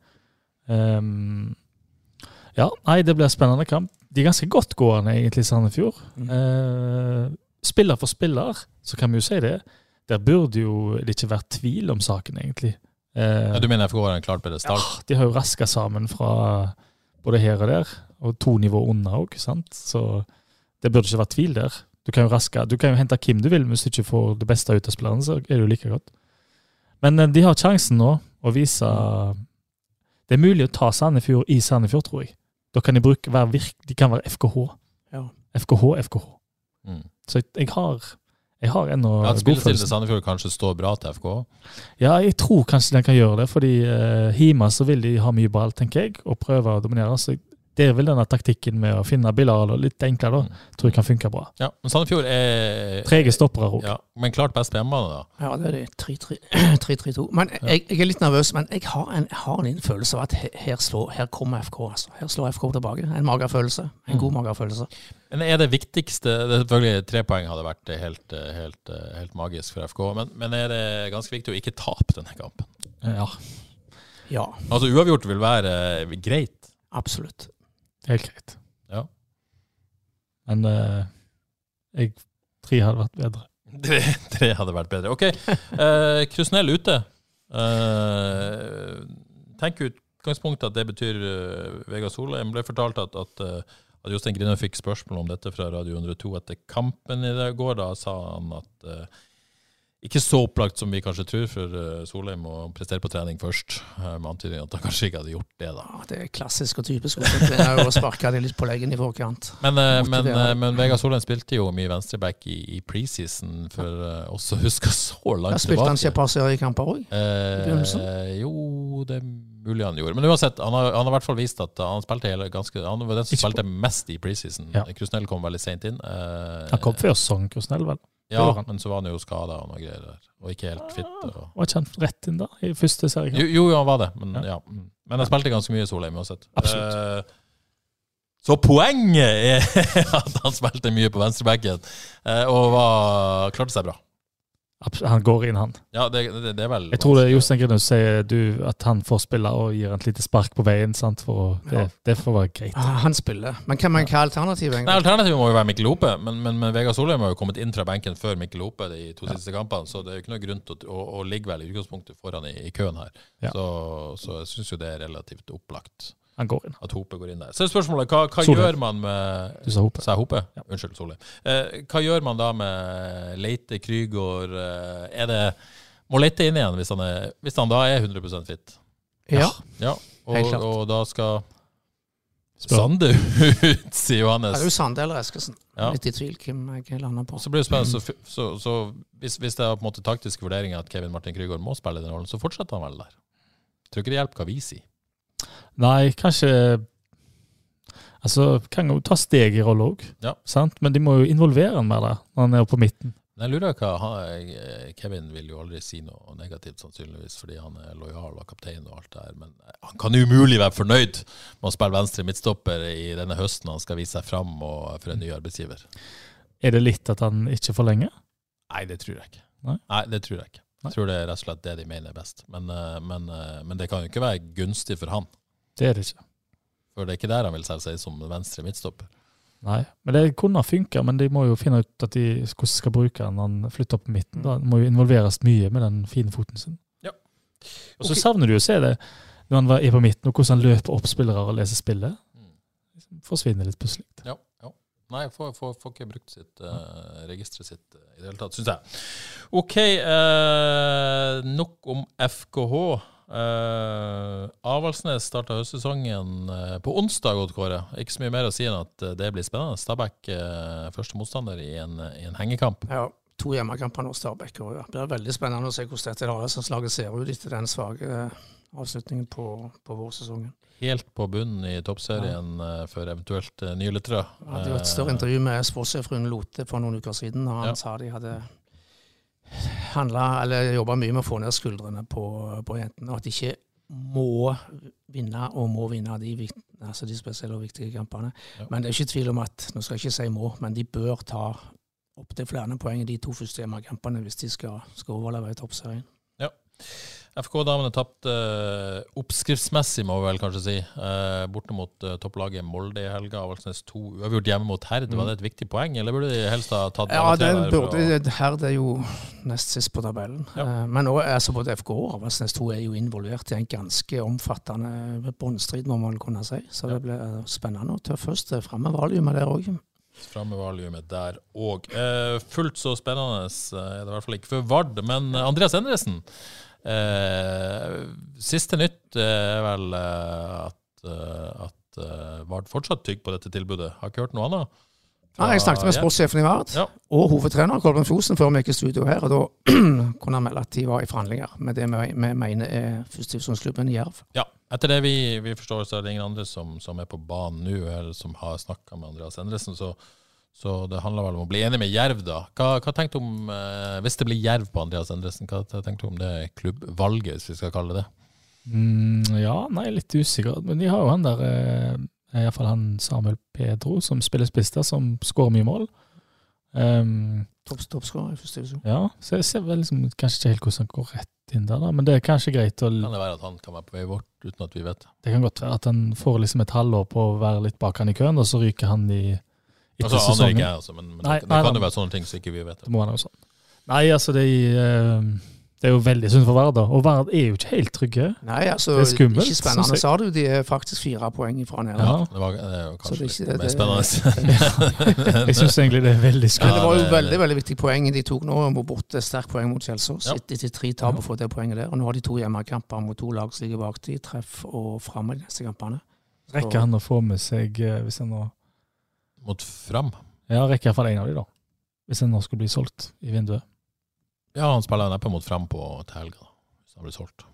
Um, ja, nei, det blir spennende kamp. De er ganske godt gående egentlig i Sandefjord. Mm. Uh, spiller for spiller, så kan vi jo si det. Der burde jo det ikke vært tvil om saken egentlig. Uh, ja, du mener F K har en klart bedre start? Ja, de har jo rasket sammen fra både her og der, og to nivå under også, sant? Så det burde ikke vært tvil der. Du kan jo raske, du kan jo hente hvem du vil, hvis du ikke får det beste ut av spilleren, så er det jo like godt. Men uh, de har sjansen nå å vise... Mm. Det er mulig å ta Sandefjord i Sandefjord, tror jeg. Da kan de bruke være virk, de kan være F K H. Ja. F K H, F K H. Mm. Så jeg, jeg har jeg har ennå ja, at spillestilen til Sandefjord kanskje står bra til F K H? Ja, jeg tror kanskje den kan gjøre det, fordi uh, Hima så vil de ha mye ball, tenker jeg, og prøve å dominere. Så det er vel denne taktikken med å finne biler litt enklere, da. Mm. Tror jeg kan funke bra. Ja, men Sandefjord er... Trege stoppere også. Ja, men klart best på hjemmebane da. Ja, det er det. tre tre to. Men jeg, jeg er litt nervøs, men jeg har en, jeg har en følelse av at her, her, slår, her kommer F K, altså. Her slår F K tilbake. En magerfølelse. En mm. god magerfølelse. Men er det viktigste, det er selvfølgelig tre poeng hadde vært helt, helt, helt magisk for F K, men, men er det ganske viktig å ikke tape denne kampen? Ja. Ja. Altså uavgjort vil være greit? Absolutt. Helt greit. Ja. Men uh, jeg tre hadde vært bedre. Tre, tre hadde vært bedre. Ok, uh, Krusnell ute. Uh, tenk utgangspunktet at det betyr uh, Vegard Solheim. Ble fortalt at, at, uh, at Jostein Grinner fikk spørsmål om dette fra Radio hundre og to etter kampen i det går. Da sa han at uh, Ikke så opplagt som vi kanskje tror, for Solheim må prestere på trening først, med antydning at han kanskje ikke hadde gjort det da. Ja, det er klassisk og typisk å sparke det litt på leggen i forkant. Men, men, men Vegard Solheim spilte jo mye venstreback i, i preseason, for oss å huske så langt tilbake. Spilte han ikke et par seriekamper også? Eh, jo, det er mulig han gjorde. Men uansett, han har, han har i hvert fall vist at han spilte hele ganske, han var den som spilte mest i preseason. Ja. Krusnell kom veldig sent inn. Eh, han kom før sånn, Krusnell vel? Ja, men så var han jo skadet og noe greier der, og ikke helt fitt. Og... Var ikke han rett inn da, i første serien? Jo, jo, han var det, men ja. ja. Men han spilte ganske mye Solheim uansett. Absolutt. Eh, så poenget er at han spilte mye på venstrebacken, eh, og var, klarte seg bra. Han går inn, han. Ja, det, det, det er vel... Jeg tror det er Jostein Grinus sier du, at han får spille og gir et lite spark på veien, sant? For det, ja. det får være greit. Ah, han spiller. Men hva, men hva er alternativet? Nei, alternativet må jo være Mikkel Hope, men, men, men Vegard Solheim har jo kommet inn fra benken før Mikkel Hope de to ja. siste kampene, så det er jo ikke noe grunn til å, å, å ligge vel i utgangspunktet foran i, i køen her. Ja. Så, så jeg synes jo det er relativt opplagt. Han går inn. At Hope går inn der. Så er spørsmålet, hva, hva gjør man med... Du sa Hope. Sa Hope? Ja. Unnskyld, Solheim. Eh, hva gjør man da med Leite, Krygård? Eh, er det... Må Leite inn igjen hvis han, er, hvis han da er hundre prosent fit? Ja. Ja. Og, og da skal Sande ut, sier Johannes. Er det jo Sande eller Eskesen? Ja. Litt i tvil hvem jeg lander på. Så blir det spennende. Så, så, så hvis, hvis det er på en måte taktiske vurderinger at Kevin Martin Krygård må spille den rollen, så fortsetter han vel der. Jeg tror ikke det hjelper hva vi sier. Nei, kanskje altså, kan jo ta steg i rolle også, ja. sant? Men de må jo involvere han mer der, når han er på midten. Jeg lurer hva, han, Kevin vil jo aldri si noe negativt sannsynligvis, fordi han er lojal og kaptein og alt det her, men han kan jo umulig være fornøyd med å spille venstre midtstopper i denne høsten han skal vise seg frem og for en ny arbeidsgiver. Er det litt at han ikke forlenger? Nei, det tror jeg ikke. Nei, Nei det tror jeg ikke. Jeg tror det er rett og slett det de mener er best. Men, men, men det kan jo ikke være gunstig for han. Det er det ikke. For det er ikke der han vil selge seg som venstre midtstopper. Nei, men det kunne funke, men de må jo finne ut at de, hvordan de skal bruke han når han flytter opp på midten. Da må jo involveres mye med den fine foten sin. Ja. Og så okay. savner du å se det når han er på midten, og hvordan han løper opp spillere og leser spillet. Mm. Forsvinner litt plutselig. Ja, ja. Nei, får, får, får ikke brukt sitt uh, registre sitt uh, i det hele tatt, synes jeg. Ok, uh, nok om F K H. Uh, Avaldsnes startet høstsesongen uh, på onsdag, Kåre. Ikke så mye mer å si enn at uh, det blir spennende. Stabæk uh, første motstander i en, i en hengekamp. Ja, to hjemmekamper nå, Stabæk. Og det blir veldig spennende å se hvordan dette laget ser ut etter den svage uh, avslutningen på, på vårsesongen. Helt på bunnen i toppserien ja. uh, for eventuelt uh, nye lyttere. Ja, det var et større intervju med sportssjef Rune Lote for noen uker siden, og han ja. sa de hadde handlet, eller jobbet mye med å få ned skuldrene på, på jentene, og at de ikke må vinne og må vinne de, altså de spesielle og viktige kampene. Ja. Men det er ikke tvil om at, nå skal jeg ikke si må, men de bør ta opp til flere poeng i de to første hjemmekampene hvis de skal, skal overleve i toppserien. Ja. F K-damene tapt uh, oppskriftsmessig, må vi vel kanskje si, uh, borte mot uh, topplaget Molde i helga. Avaldsnes to uavgjort hjemme mot Herd. Mm. Var det et viktig poeng, eller burde de helst ha tatt ja, det burde, å... Herd er jo nest sist på tabellen. Ja. Uh, men også, altså både F K og Avaldsnes to er jo involvert i en ganske omfattende båndstrid, må man kunne si. Så ja. det ble spennende og tøffest. Fremme valumet der også. Fremme valumet der også. Uh, fullt så spennende er det i hvert fall ikke for Vard, men Andreas Endresen, Eh, siste nytt er vel eh, at, eh, at eh, Vard fortsatt tygg på dette tilbudet. Har ikke hørt noe annet? Ja, jeg snakket med sportssjefen i Vard ja. og hovedtrener Kolben Fosen før vi gikk i studio her, og da kunne han melde at de var i forhandlinger med det vi, vi mener er førstedivisjonsklubben Jerv. Ja, etter det vi, vi forstår, så er det ingen andre som, som er på banen nå, eller som har snakket med Andreas Endresen, så Så det handler vel om å bli enig med Jerv da. Hva, hva tenkte du om, eh, hvis det blir Jerv på Andreas Endresen, hva tenkte du om det klubbvalget, hvis vi skal kalle det det? Mm, ja, nei, litt usikker. Men de har jo han der, eh, i hvert fall han Samuel Pedro, som spiller spiss der, som skårer mye mål. Um, Toppskårer i første divisjon. Ja, så jeg ser vel liksom, kanskje ikke helt hvordan han går rett inn der, da, men det er kanskje greit å... Kan det være at han kan være på vei bort, uten at vi vet det? Det kan godt være at han får liksom et halvår på å være litt bak han i køen, og så ryker han i... Altså, aner ikke jeg, altså, men, men nei, det, det nei, kan jo være sånne ting som ikke vi vet. Det må være noe sånn. Nei, altså, de, Det er jo veldig synd for Vard, da. Og Vard er jo ikke helt trygge. Nei, altså, Det er skummelt, ikke spennende, synes jeg. sa du. De er faktisk fire poeng fra nede. Ja, det var, det var Så kanskje det er litt ikke- mer det- spennende. Jeg synes egentlig det er veldig Men skummelt. det var jo Ja, det- veldig veldig viktig poeng de tok nå, mot borte sterk poeng mot Kjelsås. Ja. Etter tre tap og fått det poenget der. Og nå har de to hjemmekamper mot to lag som ligger bak de, treff og frem i de neste kampene. Rekker han å få med seg, eh, hvis han nå... Mot Fram. Ja, rekker i hvert fall en av de da. Hvis han nå skulle bli solgt i vinduet. Ja, han spiller neppe mot Fram på til helga, da, hvis han blir solgt.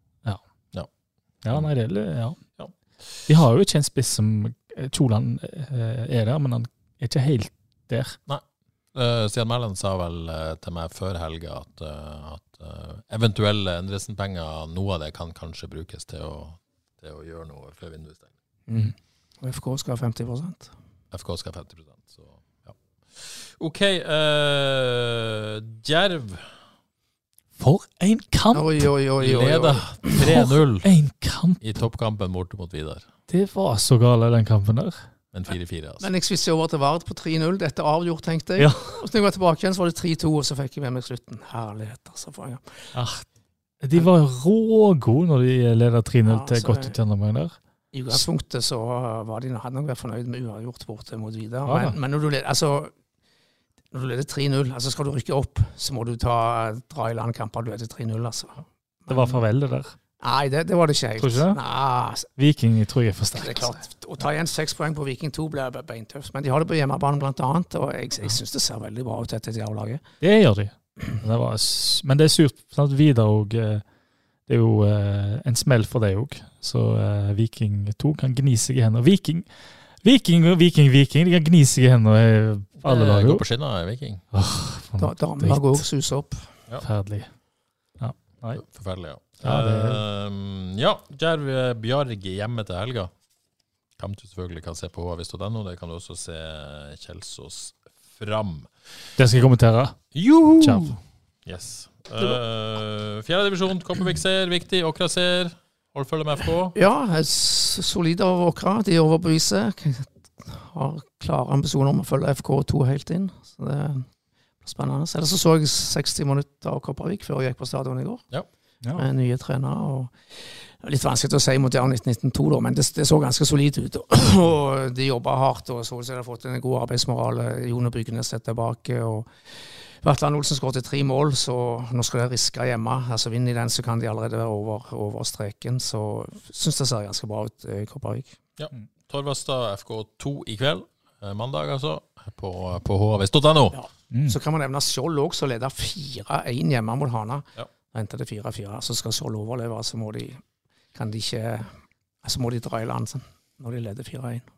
Ja, nei, det er... Ja. Ja. De har jo ikke en spiss som Kjoland eh, er der, men han er ikke helt der. Uh, Stian Mæland sa vel uh, til meg før helga at, uh, at uh, eventuelle Endresen-penger, noe av det kan kanskje brukes til å, til å gjøre noe før vinduet stenger. Mm. Og F K skal ha femti prosent. F K skal ha femti prosent, så ja. Ok, uh, Djerv For en kamp! Oi, oi, oi, oi, oi. leder tre null For en kamp! i toppkampen borte mot Vidar. Det var så gale, den kampen der. Men fire fire, altså. Men jeg svisste over til Vard på tre null. Dette er avgjort, tenkte jeg. Ja. Og så når jeg var tilbake igjen, så var det tre to, og så fikk jeg med meg slutten. Herlighet, altså. For, ja. Ah, de var rågode når de leder tre null Ja, til så godt det- ut gjennom meg der. I utgangspunktet så var de hadde nok vært fornøyd med uavgjort borte mot Vidar. Ja, da. Men, men når du leder, altså, når du leder tre null, altså skal du rykke opp, så må du ta, dra i land kamper du leder tre null, altså. Det var farvel det der. Nei, det, det var det ikke helt. Tror du ikke det? Nei, Viking tror jeg er for det er sterkt. klart. Å ta igjen seks poeng på Viking to blir beintøft. Men de har det på hjemmebane blant annet, og jeg, jeg synes det ser veldig bra ut etter det avlaget. Det gjør de. Det var, s- men det er surt. Sant? Vidar og eh, det er jo eh, en smell for deg òg. Så eh, Viking to kan gni seg i hendene. Viking, Viking og Viking, Viking, de kan gni seg i hendene i alle Eh, lag. Gå jo. på skinner, Viking. For Da, noe Damelag dritt. òg suser opp. Forferdelig. Ja, nei. Forferdelig, ja. Ja, det- Um, ja, Djerv eh, Bjarg hjemme til helga. Kan du selvfølgelig kan se på h v s punkt no. Det kan du også se Kjelsås Fram. Det skal jeg kommentere. Joho! Ciao. Yes. Uh, fjerde divisjon, Kopervik ser, viktig. Åkra ser. Hold følge med F K. Ja, s- solide av Åkra. De overbeviser. Har klare ambisjoner om å følge F K to helt inn. Så det blir spennende. Ellers så så jeg seksti minutter av Kopervik før jeg gikk på stadion i går. Ja. Med nye trenere. Og det er litt vanskelig å si mot Jan nitten nittito, da, men det, det så ganske solid ut. Og de jobba hardt, og så de har fått en god arbeidsmoral. Jon Bygnes er tilbake, og Vatland Olsen skåret tre mål, så nå skal de riske hjemme. Altså vinner de den, så kan de allerede være over, over streken. Så syns det ser ganske bra ut i Kopervik. Ja. Torvastad F K to i kveld. Eh, Mandag, altså. På, på h v s punkt no. Ja. Mm. Så kan man nevne Skjold òg, som leder fire én hjemme mot Hana. Ja. Venter det fire fire. Så skal Skjold overleve, så må de, kan de ikke altså må de dra i land sånn, når de leder fire én.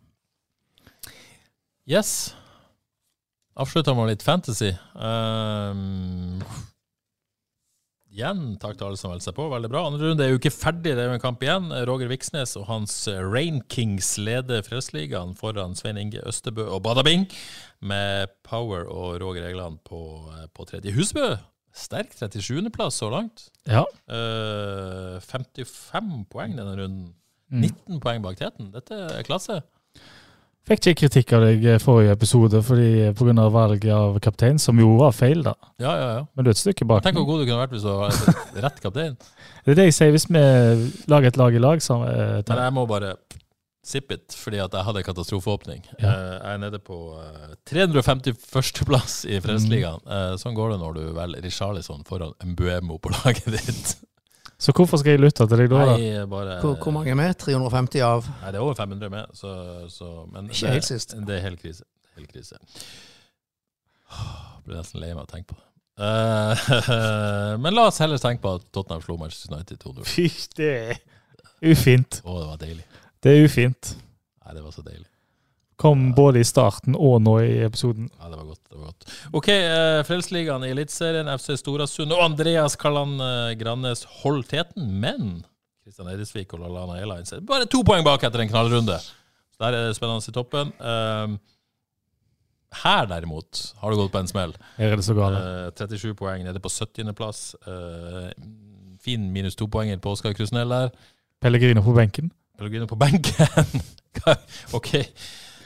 Yes. Avslutter med litt fantasy. Um, igjen, takk til alle som velger seg på. Veldig bra. Andre runde er jo ikke ferdig, det er jo en kamp igjen. Roger Viksnes og hans Rain Kings leder Fredsligaen foran Svein Inge Østebø og Badabing, med Power og Roger Egeland på, på tredje. Husbø, sterk trettisjuende plass så langt. Ja. Uh, femtifem poeng denne runden. Mm. nitten poeng bak teten. Dette er klasse. Fikk ikke kritikk av deg forrige episode fordi på grunn av valget av kaptein, som jo var feil da. Ja, ja, ja. Men du er et stykke bak. Tenk hvor god du kunne vært hvis du var rett kaptein. Det er det jeg sier, hvis vi lager et lag i lag, så eh, Men jeg må bare zip it, fordi at jeg hadde katastrofeåpning. Ja. Eh, Jeg er nede på eh, tre hundre og femtifirste plass i Fredsligaen. Eh, Sånn går det når du velger Richarlison foran Mbuemo på laget ditt. Så hvorfor skal jeg lytte til deg da? da? Nei, bare... Hvor, hvor mange er med? tre hundre og femti av Nei, det er over fem hundre med, så, så men Ikke det, helt sist. Det er helt krise. Helt krise. Jeg ble nesten lei meg av å tenke på det. Eh, men la oss heller tenke på at Tottenham slo Manchester United to null. Fy, det er ufint. Å, det var deilig. Det er ufint. Nei, det var så deilig. Kom både i starten og nå i episoden. Ja, det var godt. det var godt. Ok, eh, Frelsesligaen i Elitserien, F C Storasund og Andreas Kalland eh, Grannes holdt teten, men Kristian Eidsvik og Lallana Airlines er bare to poeng bak etter en knallrunde. Så der er det spennende i toppen. Um, her derimot har det gått på en smell. Her er det så gale. Eh, trettisju poeng nede på syttiende plass. Eh, fin minus to poenger på Oskar Krusnell der. Pellegrino på benken. Pellegrino på benken. Ok.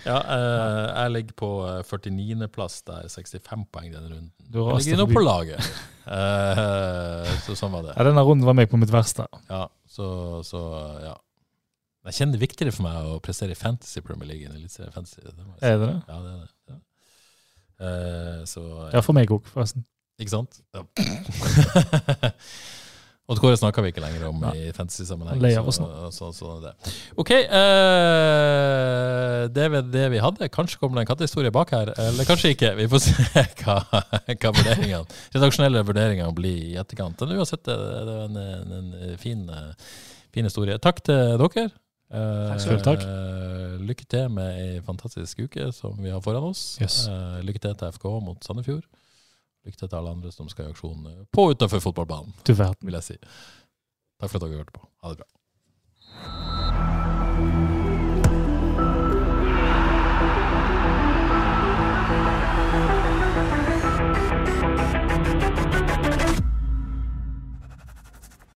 Ja, eh, jeg ligger på førtiniende plass, der sekstifem poeng denne runden. Du Jeg raste ligger nå forbi. på laget. Eh, så sånn var det. Ja, denne runden var meg på mitt verste. Ja, så, så ja. Jeg kjenner det viktigere for meg å prestere i Fantasy Premier League enn Eliteserien Fantasy. Det må jeg si. Er det det? Ja, det er det. Ja. Eh, så, Ja, for meg også, forresten. Ikke sant? Ja. Og Kåre snakker vi ikke lenger om i fantasy-sammenheng. Lei av oss så, så, så er det. Ok, eh, det er det vi hadde. Kanskje kommer det en kattehistorie bak her, eller kanskje ikke. Vi får se hva, hva vurderingene, redaksjonelle vurderingene blir i etterkant. Men uansett, det er en, en, en fin, fin historie. Takk til dere. Takk skal du ha. Takk. Eh, lykke til med en fantastisk uke som vi har foran oss. Yes. Eh, lykke til til F K mot Sandefjord. Lykke til til alle andre som skal i aksjon på utenfor fotballbanen, Du verden. vil jeg si. Takk for at dere hørte på. Ha det bra.